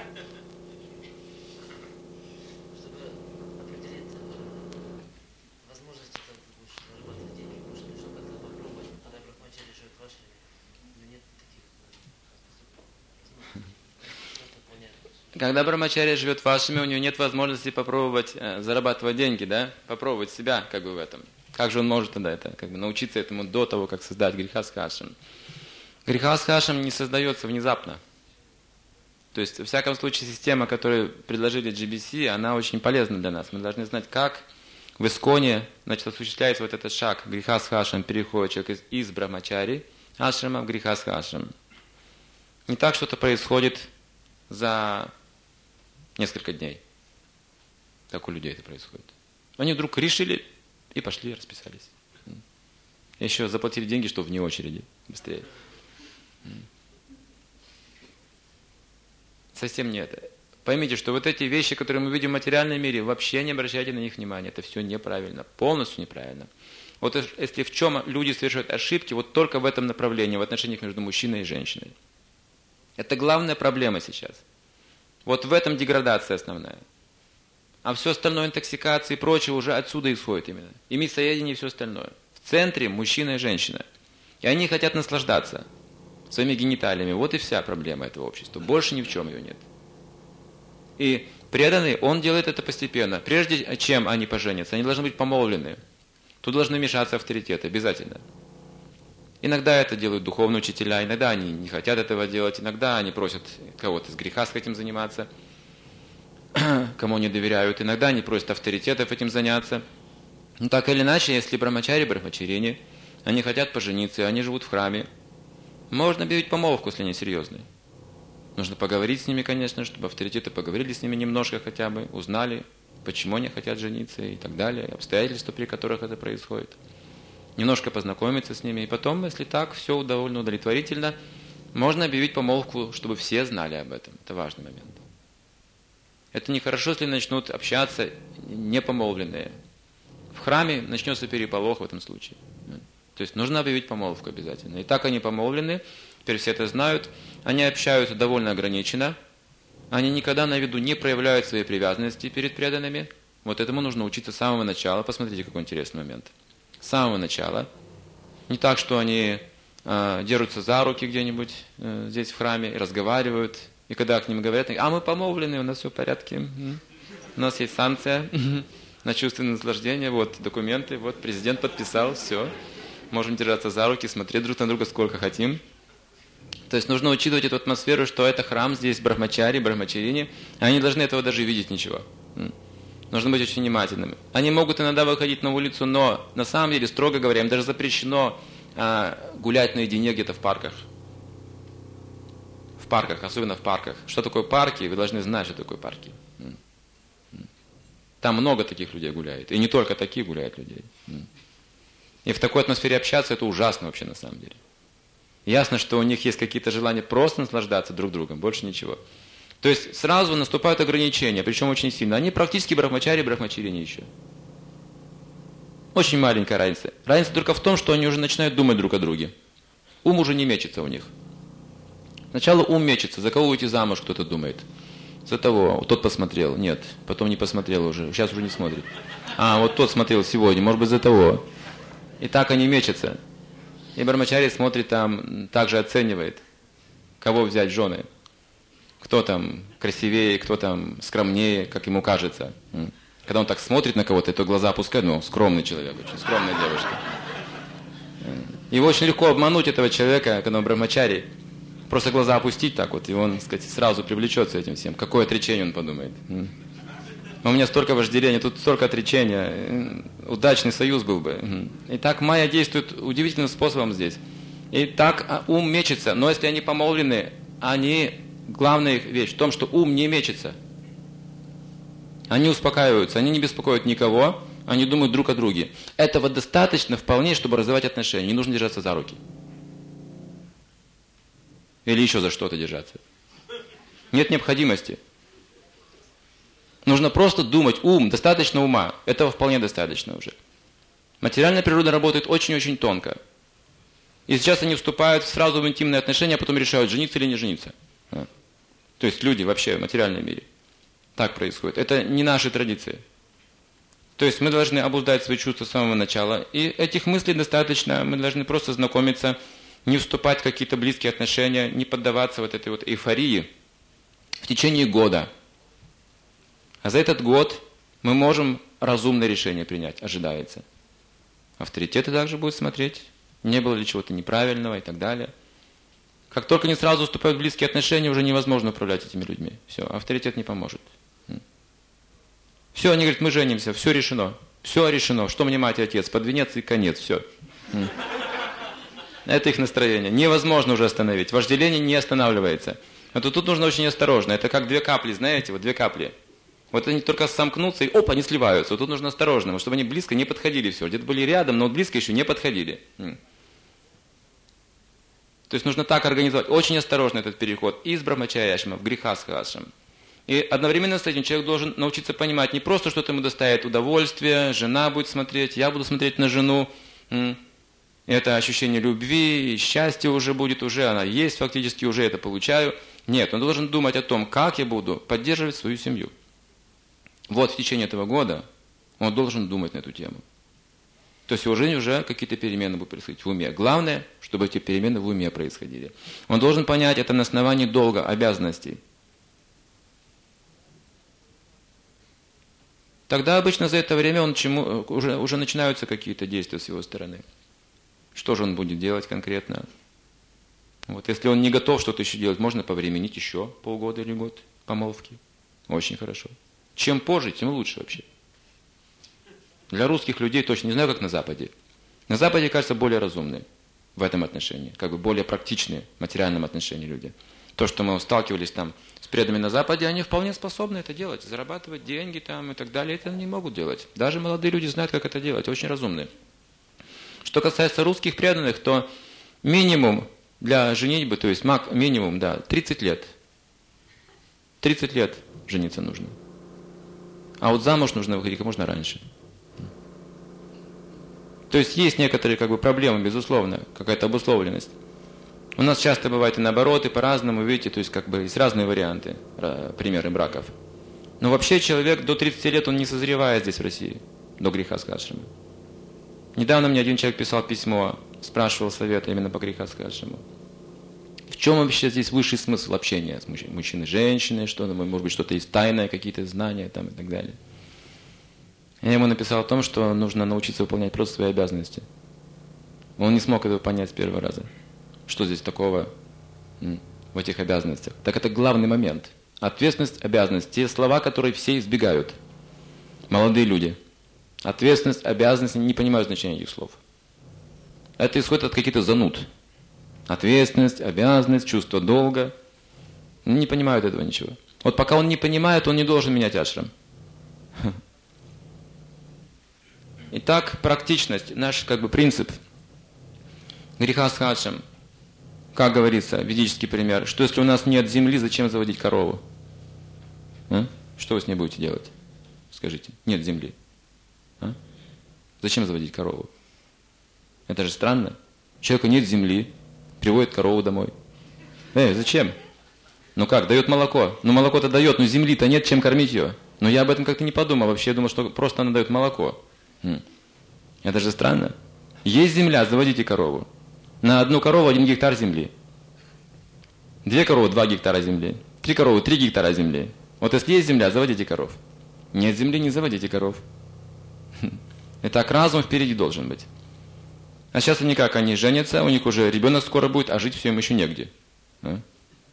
Когда брамачарья живет в ашраме, у него нет возможности попробовать э, зарабатывать деньги, да? Попробовать себя как бы в этом. Как же он может тогда это, как бы научиться этому до того, как создать грехастха ашрам? Грехастха ашрам не создается внезапно. То есть, во всяком случае, система, которую предложили джи би си, она очень полезна для нас. Мы должны знать, как в Исконе, значит, осуществляется вот этот шаг. Грехастха ашрам переходит человек из, из брамачари ашрама в грехастха ашрам. Не так что-то происходит за несколько дней. Так у людей это происходит. Они вдруг решили и пошли, расписались. Еще заплатили деньги, чтобы вне очереди. Быстрее. Совсем не это. Поймите, что вот эти вещи, которые мы видим в материальном мире, вообще не обращайте на них внимания. Это все неправильно. Полностью неправильно. Вот если в чем люди совершают ошибки, вот только в этом направлении, в отношениях между мужчиной и женщиной. Это главная проблема сейчас. Вот в этом деградация основная. А все остальное, интоксикация и прочее, уже отсюда исходит именно. И мясоедение и все остальное. В центре мужчина и женщина. И они хотят наслаждаться своими гениталиями. Вот и вся проблема этого общества. Больше ни в чем ее нет. И преданный, он делает это постепенно. Прежде чем они поженятся, они должны быть помолвлены. Тут должны мешаться авторитеты, обязательно. Иногда это делают духовные учителя, иногда они не хотят этого делать, иногда они просят кого-то с греха с этим заниматься, кому не доверяют, иногда они просят авторитетов этим заняться. Но так или иначе, если брамачари, брахмачарине, они хотят пожениться, и они живут в храме, можно объявить помолвку, если они серьезные. Нужно поговорить с ними, конечно, чтобы авторитеты поговорили с ними немножко хотя бы, узнали, почему они хотят жениться и так далее, обстоятельства, при которых это происходит. Немножко познакомиться с ними, и потом, если так, все довольно удовлетворительно, можно объявить помолвку, чтобы все знали об этом. Это важный момент. Это нехорошо, если начнут общаться непомолвленные. В храме начнется переполох в этом случае. То есть нужно объявить помолвку обязательно. И так они помолвлены, теперь все это знают, они общаются довольно ограниченно, они никогда на виду не проявляют своей привязанности перед преданными. Вот этому нужно учиться с самого начала. Посмотрите, какой интересный момент. С самого начала. Не так, что они э, держатся за руки где-нибудь э, здесь в храме и разговаривают, И когда к ним говорят, а мы помолвлены, у нас все в порядке, у нас есть санкция на чувственное наслаждение, вот документы, вот президент подписал, все. Можем держаться за руки, смотреть друг на друга сколько хотим. То есть нужно учитывать эту атмосферу, что это храм, здесь брахмачари, брахмачарини, они не должны этого даже видеть ничего. Нужно быть очень внимательными. Они могут иногда выходить на улицу, но на самом деле, строго говоря, им даже запрещено а, гулять наедине где-то в парках. В парках, особенно в парках. Что такое парки? Вы должны знать, что такое парки. Там много таких людей гуляет. И не только такие гуляют людей. И в такой атмосфере общаться, это ужасно вообще на самом деле. Ясно, что у них есть какие-то желания просто наслаждаться друг другом, больше ничего. То есть сразу наступают ограничения, причем очень сильно. Они практически брахмачари, брахмачарини еще. Очень маленькая разница. Разница только в том, что они уже начинают думать друг о друге. Ум уже не мечется у них. Сначала ум мечется, за кого выйти замуж, кто-то думает. За того, тот посмотрел, нет, потом не посмотрел уже, сейчас уже не смотрит. А, вот тот смотрел сегодня, может быть, за того. И так они мечутся. И брахмачари смотрит там, также оценивает, кого взять в жены. Кто там красивее, кто там скромнее, как ему кажется. Когда он так смотрит на кого-то, то глаза опускает, ну, скромный человек, очень скромная девушка. Его очень легко обмануть, этого человека, когда он брахмачари. Просто глаза опустить так вот, и он, так сказать, сразу привлечется этим всем. Какое отречение он подумает. У меня столько вожделения, тут столько отречения. Удачный союз был бы. И так майя действует удивительным способом здесь. И так ум мечется. Но если они помолвлены, они... Главная их вещь в том, что ум не мечется. Они успокаиваются, они не беспокоят никого, они думают друг о друге. Этого достаточно вполне, чтобы развивать отношения. Не нужно держаться за руки. Или еще за что-то держаться. Нет необходимости. Нужно просто думать. Ум, достаточно ума. Этого вполне достаточно уже. Материальная природа работает очень-очень тонко. И сейчас они вступают сразу в интимные отношения, а потом решают, жениться или не жениться. То есть люди вообще в материальном мире. Так происходит. Это не наши традиции. То есть мы должны обуздать свои чувства с самого начала. И этих мыслей достаточно. Мы должны просто знакомиться, не вступать в какие-то близкие отношения, не поддаваться вот этой вот эйфории в течение года. А за этот год мы можем разумное решение принять, ожидается. Авторитеты также будут смотреть, не было ли чего-то неправильного и так далее. Как только они сразу вступают в близкие отношения, уже невозможно управлять этими людьми. Все, авторитет не поможет. Все, они говорят, мы женимся, все решено. Все решено, что мне мать и отец, под венец и конец, все. Это их настроение. Невозможно уже остановить. Вожделение не останавливается. А то тут нужно очень осторожно. Это как две капли, знаете, вот две капли. Вот они только сомкнутся и оп, они сливаются. Вот тут нужно осторожно, чтобы они близко не подходили все. Где-то были рядом, но вот близко еще не подходили. То есть нужно так организовать, очень осторожно этот переход из брахмачарьяшрама в грихастха-ашрам. И одновременно с этим человек должен научиться понимать не просто, что-то ему доставит удовольствие, жена будет смотреть, я буду смотреть на жену. Это ощущение любви, счастья уже будет, уже она есть, фактически уже это получаю. Нет, он должен думать о том, как я буду поддерживать свою семью. Вот в течение этого года он должен думать на эту тему. То есть у жизни уже какие-то перемены будут происходить в уме. Главное, чтобы эти перемены в уме происходили. Он должен понять это на основании долга, обязанностей. Тогда обычно за это время он чему, уже, уже начинаются какие-то действия с его стороны. Что же он будет делать конкретно? Вот, если он не готов что-то еще делать, можно повременить еще полгода или год помолвки. Очень хорошо. Чем позже, тем лучше вообще. Для русских людей точно не знаю, как на Западе. На Западе, кажется, более разумные в этом отношении, как бы более практичные в материальном отношении люди. То, что мы сталкивались там с преданными на Западе, они вполне способны это делать, зарабатывать деньги там и так далее, это они могут делать. Даже молодые люди знают, как это делать, очень разумные. Что касается русских преданных, то минимум для женитьбы, то есть минимум, да, тридцать лет. тридцать лет жениться нужно. А вот замуж нужно выходить как можно раньше. То есть есть некоторые как бы проблемы, безусловно, какая-то обусловленность. У нас часто бывает и наоборот, и по-разному, видите, то есть как бы есть разные варианты, примеры браков. Но вообще человек до тридцати лет, он не созревает здесь в России, до грихастха-ашрама. Недавно мне один человек писал письмо, спрашивал совета именно по грихастха-ашраму. чем вообще здесь высший смысл общения с мужчиной и женщиной, что, может быть, что-то есть тайное, какие-то знания там, и так далее. Я ему написал о том, что нужно научиться выполнять просто свои обязанности. Он не смог этого понять с первого раза. Что здесь такого в этих обязанностях? Так это главный момент. Ответственность, обязанность. Те слова, которые все избегают. Молодые люди. Ответственность, обязанность, не понимают значения этих слов. Это исходит от каких-то зануд. Ответственность, обязанность, чувство долга. Не понимают этого ничего. Вот пока он не понимает, он не должен менять ашрам. Итак, практичность, наш как бы принцип. Греха с хаджем. Как говорится, ведический пример, что если у нас нет земли, зачем заводить корову? А? Что вы с ней будете делать? Скажите, нет земли. А? Зачем заводить корову? Это же странно. У человека нет земли, приводит корову домой. Эй, зачем? Ну как, дает молоко. Ну молоко-то дает, но земли-то нет, чем кормить ее. Но я об этом как-то не подумал. Вообще я думал, что просто она дает молоко. Это же странно. Есть земля, заводите корову. На одну корову один гектар земли. Две коровы, два гектара земли. Три коровы, три гектара земли. Вот если есть земля, заводите коров. Нет земли, не заводите коров. Итак, разум впереди должен быть. А сейчас они как? Они женятся, у них уже ребенок скоро будет, а жить всем еще негде. А?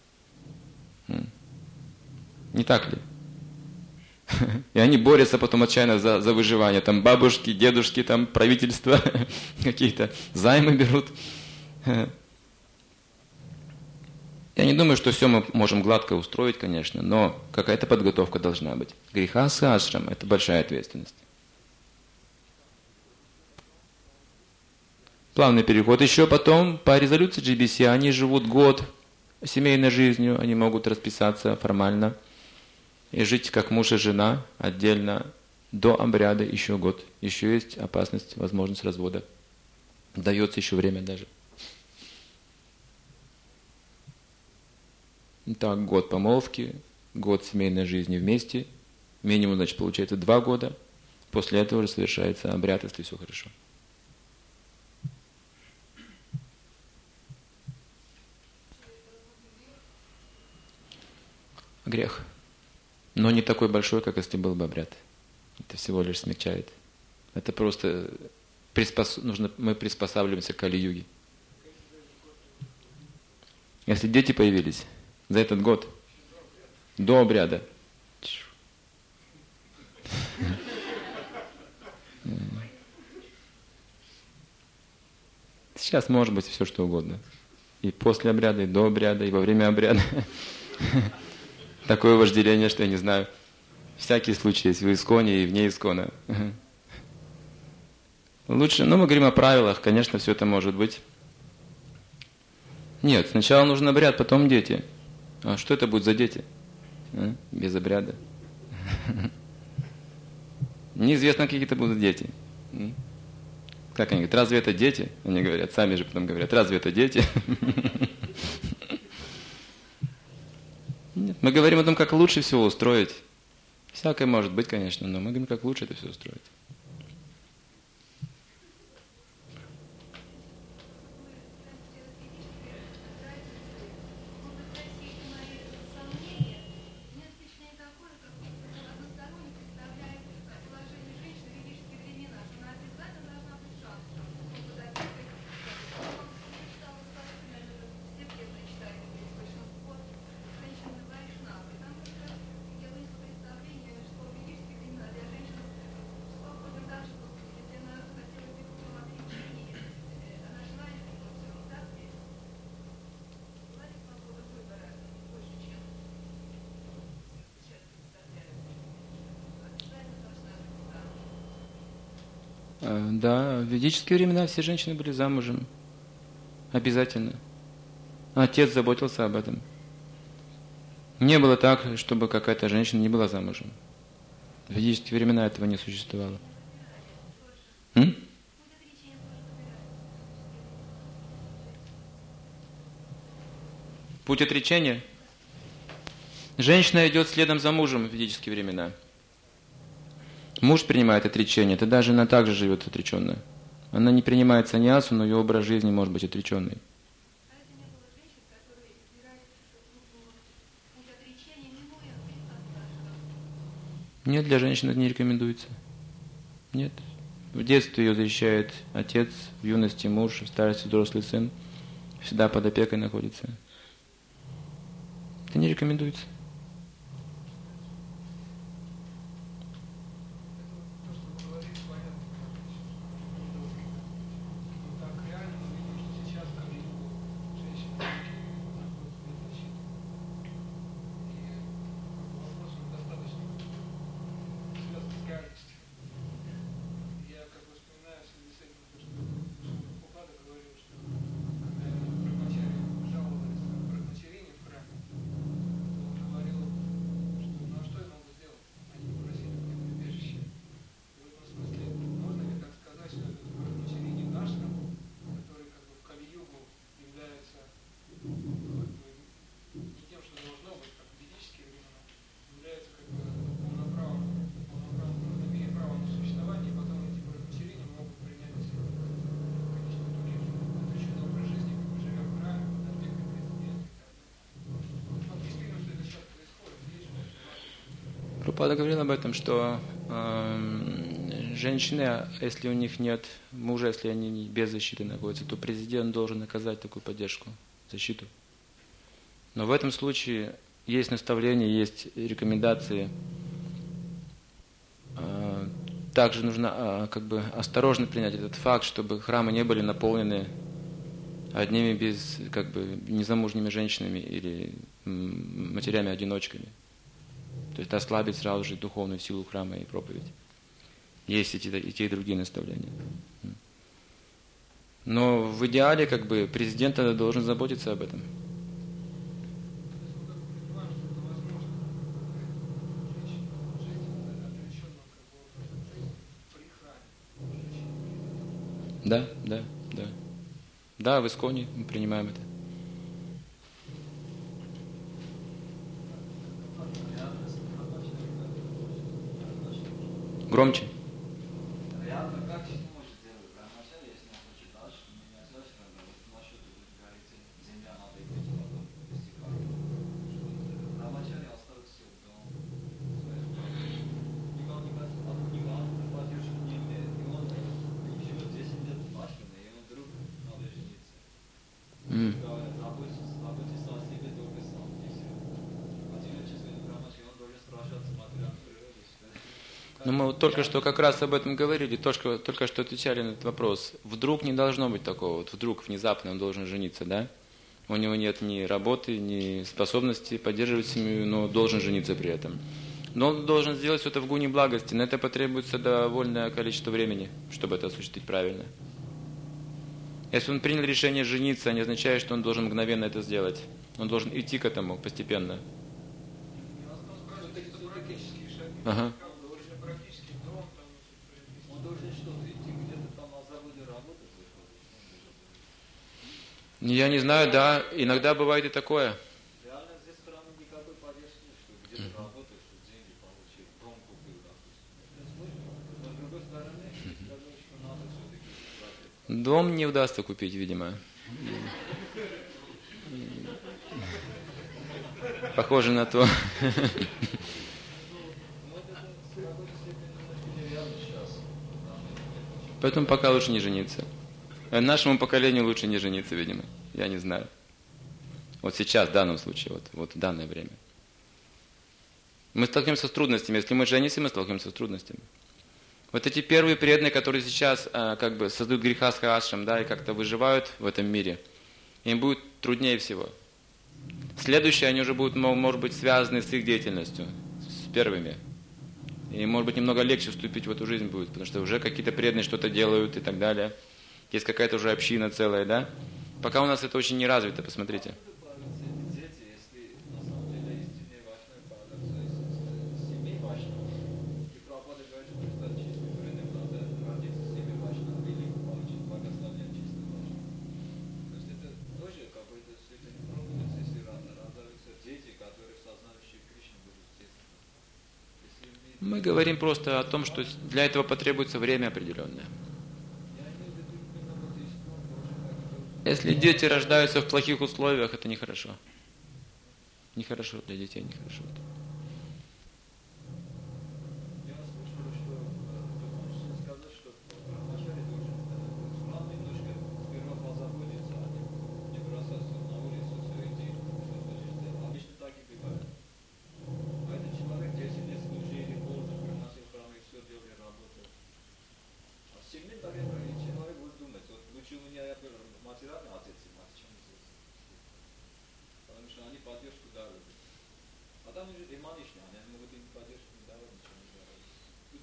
Не так ли? И они борются потом отчаянно за, за выживание. Там бабушки, дедушки, там правительства какие-то займы берут. Я не думаю, что все мы можем гладко устроить, конечно, но какая-то подготовка должна быть. Греха с ашрам – это большая ответственность. Плавный переход. Еще потом по резолюции джи би си они живут год семейной жизнью, они могут расписаться формально и жить как муж и жена отдельно до обряда еще год. Еще есть опасность, возможность развода. Дается еще время даже. Итак, год помолвки, год семейной жизни вместе. Минимум, значит, получается два года. После этого уже совершается обряд, если все хорошо. Грех. Но не такой большой, как если был бы обряд. Это всего лишь смягчает. Это просто приспос... нужно... мы приспосабливаемся к Кали-юге. Если дети появились за этот год, до обряда, сейчас может быть все что угодно. И после обряда, и до обряда, и во время обряда. Такое вожделение, что я не знаю. Всякие случаи есть в Исконе и вне Искона. Лучше, ну мы говорим о правилах, конечно, все это может быть. Нет, сначала нужен обряд, потом дети. А что это будет за дети? А? Без обряда. Неизвестно, какие это будут дети. Как они говорят, разве это дети? Они говорят, сами же потом говорят, разве это дети? Нет, мы говорим о том, как лучше всего устроить. Всякое может быть, конечно, но мы говорим, как лучше это все устроить. Да, в ведические времена все женщины были замужем. Обязательно. Отец заботился об этом. Не было так, чтобы какая-то женщина не была замужем. В ведические времена этого не существовало. М? Путь отречения? Женщина идет следом за мужем в ведические времена. Муж принимает отречение, тогда жена также живет отреченная. Она не принимает саньясу, но ее образ жизни может быть отреченный. Нет, для женщины это не рекомендуется. Нет. В детстве ее защищает отец, в юности муж, в старости взрослый сын. Всегда под опекой находится. Это не рекомендуется. Прабхупада говорил об этом, что э, женщины, если у них нет мужа, если они без защиты находятся, то президент должен оказать такую поддержку, защиту. Но в этом случае есть наставления, есть рекомендации. Э, также нужно э, как бы осторожно принять этот факт, чтобы храмы не были наполнены одними без, как бы, незамужними женщинами или матерями-одиночками. То есть ослабить сразу же духовную силу храма и проповедь. Есть и те, и те, и другие наставления. Но в идеале, как бы, президент должен заботиться об этом. Да, да, да. Да, в Исконе мы принимаем это. Громче. Mm. Ну, мы вот только что как раз об этом говорили, только, только что отвечали на этот вопрос. Вдруг не должно быть такого, вот вдруг внезапно он должен жениться, да? У него нет ни работы, ни способности поддерживать семью, но должен жениться при этом. Но он должен сделать все это в гуне благости, на это потребуется довольное количество времени, чтобы это осуществить правильно. Если он принял решение жениться, не означает, что он должен мгновенно это сделать. Он должен идти к этому постепенно. Ага. Я не знаю, да, иногда бывает и такое. Дом не удастся купить, видимо. Похоже на то. Поэтому пока лучше не жениться. Нашему поколению лучше не жениться, видимо. Я не знаю. Вот сейчас, в данном случае, вот, вот в данное время. Мы столкнемся с трудностями. Если мы женимся, мы столкнемся с трудностями. Вот эти первые преданные, которые сейчас а, как бы создают грихастха ашрам, да, и как-то выживают в этом мире, им будет труднее всего. Следующие, они уже будут, может быть, связаны с их деятельностью, с первыми. И, может быть, немного легче вступить в эту жизнь будет, потому что уже какие-то преданные что-то делают и так далее. Есть какая-то уже община целая, да? Пока у нас это очень не развито, посмотрите. Мы говорим просто о том, что для этого потребуется время определенное. Если дети рождаются в плохих условиях, это нехорошо. Нехорошо для детей, нехорошо.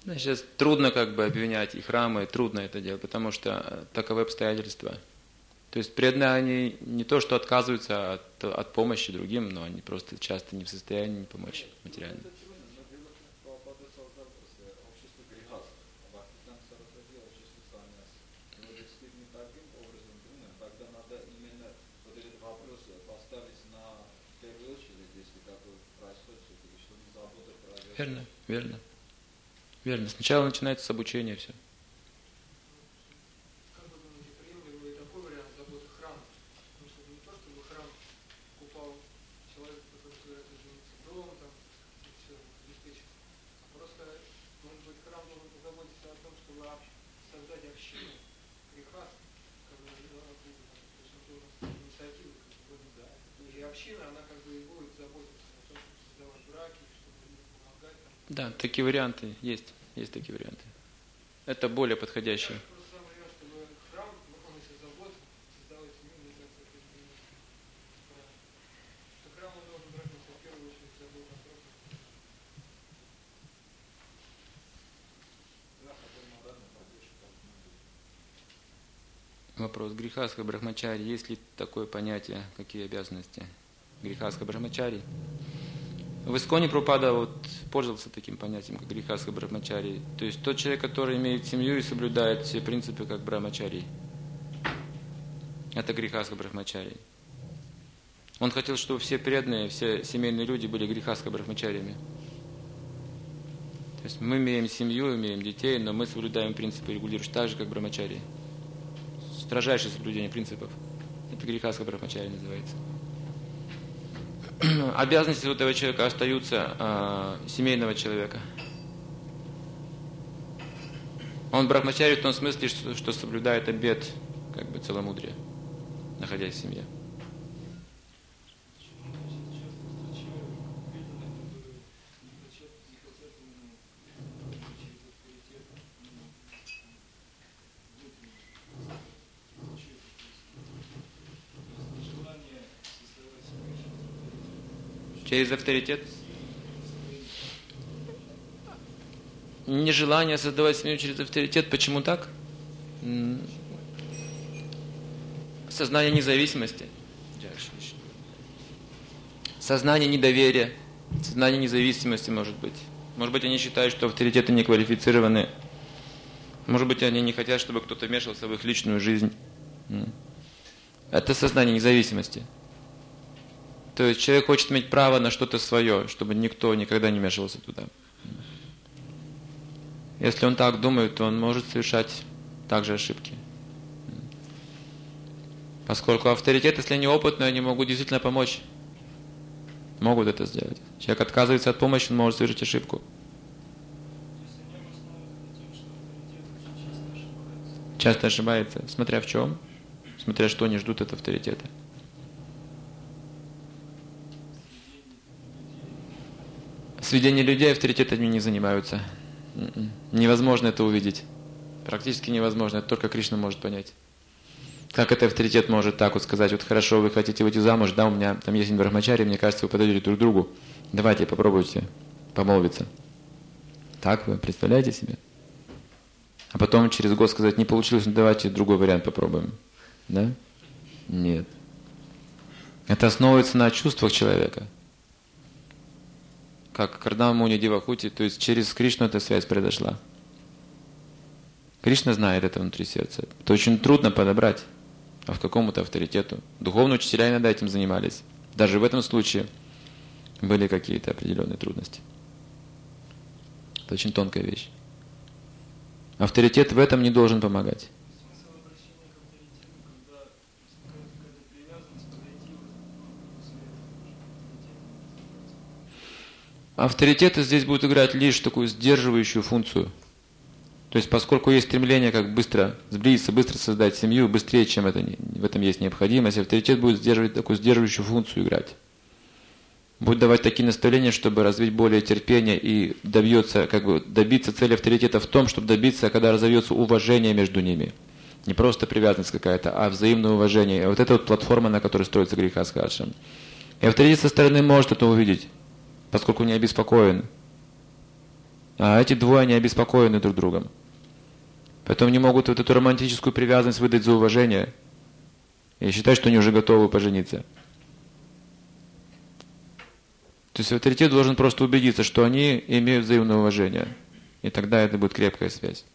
Сейчас трудно как бы обвинять и храмы, трудно это делать, потому что таковы обстоятельства. То есть преданные, они не то что отказываются от, от помощи другим, но они просто часто не в состоянии помочь материально. Верно, верно. Верно. Сначала начинается с обучения все. Как вы думаете, приемлем ли такой вариант заботы храма? Потому что не то, чтобы храм покупал человека, который собирается жениться, дом, там, и все обеспечит. А просто, может быть, храм должен позаботиться о том, чтобы создать общину греха, как бы, инициативы, как бы, да. И община, она как бы и будет заботиться о том, чтобы создавать браки, чтобы людям помогать. Там. Да, такие варианты есть. Есть такие варианты. Это более подходящие. Просто сам вариант, чтобы храм, он если заботится, создавать семью, мне кажется, это не правильно. Что храм он должен брать на себя в первую очередь заботу о прошлом. Вопрос. Грихастха брахмачари. Есть ли такое понятие, какие обязанности? Грихастха брахмачари. В Исконе Прабхупада вот пользовался таким понятием, как грихастха брахмачари. То есть тот человек, который имеет семью и соблюдает все принципы, как брахмачари. Это грихастха брахмачари. Он хотел, чтобы все преданные, все семейные люди были грихастха брахмачариями. То есть мы имеем семью, имеем детей, но мы соблюдаем принципы, регулирующие так же, как брахмачари. Строжайшее соблюдение принципов. Это грихастха брахмачари называется. Обязанности у этого человека остаются э, семейного человека. Он брахмачари в том смысле, что, что соблюдает обет, как бы целомудрия, находясь в семье. Через авторитет. Нежелание создавать семью через авторитет. Почему так? Сознание независимости. Сознание недоверия. Сознание независимости может быть. Может быть, они считают, что авторитеты не квалифицированы. Может быть, они не хотят, чтобы кто-то вмешивался в их личную жизнь. Это сознание независимости. То есть человек хочет иметь право на что-то свое, чтобы никто никогда не вмешивался туда. Если он так думает, то он может совершать также ошибки. Поскольку авторитет, если они опытные, они могут действительно помочь. Могут это сделать. Человек отказывается от помощи, он может совершить ошибку. Часто ошибается. Смотря в чем, смотря что они ждут от авторитета. Сведение людей авторитетами не занимаются. Невозможно это увидеть. Практически невозможно. Это только Кришна может понять. Как это авторитет может так вот сказать: вот хорошо, вы хотите выйти замуж, да, у меня там есть брахмачари, мне кажется, вы подойдете друг к другу. Давайте попробуйте помолвиться. Так вы представляете себе? А потом через год сказать: не получилось, ну давайте другой вариант попробуем. Да? Нет. Это основывается на чувствах человека. Как Кардама Муни Дивахути, то есть через Кришну эта связь произошла. Кришна знает это внутри сердца. Это очень трудно подобрать, а в какому-то авторитету. Духовные учителя иногда этим занимались. Даже в этом случае были какие-то определенные трудности. Это очень тонкая вещь. Авторитет в этом не должен помогать. Авторитеты здесь будут играть лишь такую сдерживающую функцию. То есть, поскольку есть стремление как быстро сблизиться, быстро создать семью, быстрее, чем это, в этом есть необходимость, авторитет будет сдерживать такую сдерживающую функцию играть. Будет давать такие наставления, чтобы развить более терпение и добьется, как бы, добиться цели авторитета в том, чтобы добиться, когда разовьется уважение между ними. Не просто привязанность какая-то, а взаимное уважение. И вот это вот платформа, на которой строится грехастха ашрам. И авторитет со стороны может это увидеть, поскольку не обеспокоен. А эти двое, они обеспокоены друг другом. Поэтому не могут вот эту романтическую привязанность выдать за уважение и считать, что они уже готовы пожениться. То есть авторитет должен просто убедиться, что они имеют взаимное уважение. И тогда это будет крепкая связь.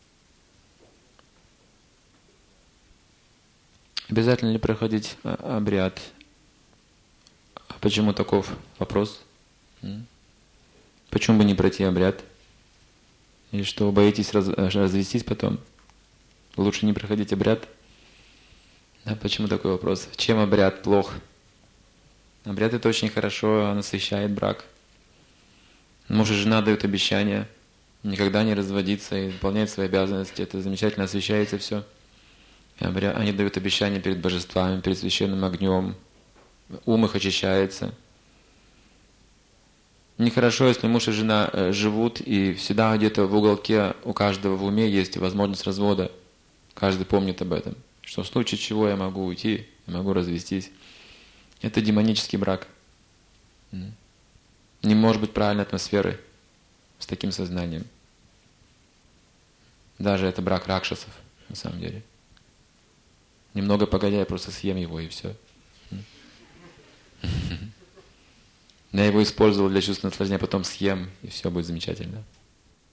Обязательно ли проходить обряд? А почему таков вопрос? Почему бы не пройти обряд? Или что, боитесь раз, развестись потом? Лучше не проходить обряд? Да, почему такой вопрос? Чем обряд плох? Обряд это очень хорошо, насыщает брак. Муж и жена дают обещания никогда не разводиться и выполнять свои обязанности. Это замечательно освещается все. Они дают обещания перед божествами, перед священным огнем. Ум их очищается. Нехорошо, если муж и жена живут, и всегда где-то в уголке у каждого в уме есть возможность развода. Каждый помнит об этом. Что в случае чего я могу уйти, я могу развестись. Это демонический брак. Не может быть правильной атмосферы с таким сознанием. Даже это брак ракшасов, на самом деле. Немного погодя, я просто съем его, и все. Я его использовал для чувства наслаждения, потом съем, и все будет замечательно.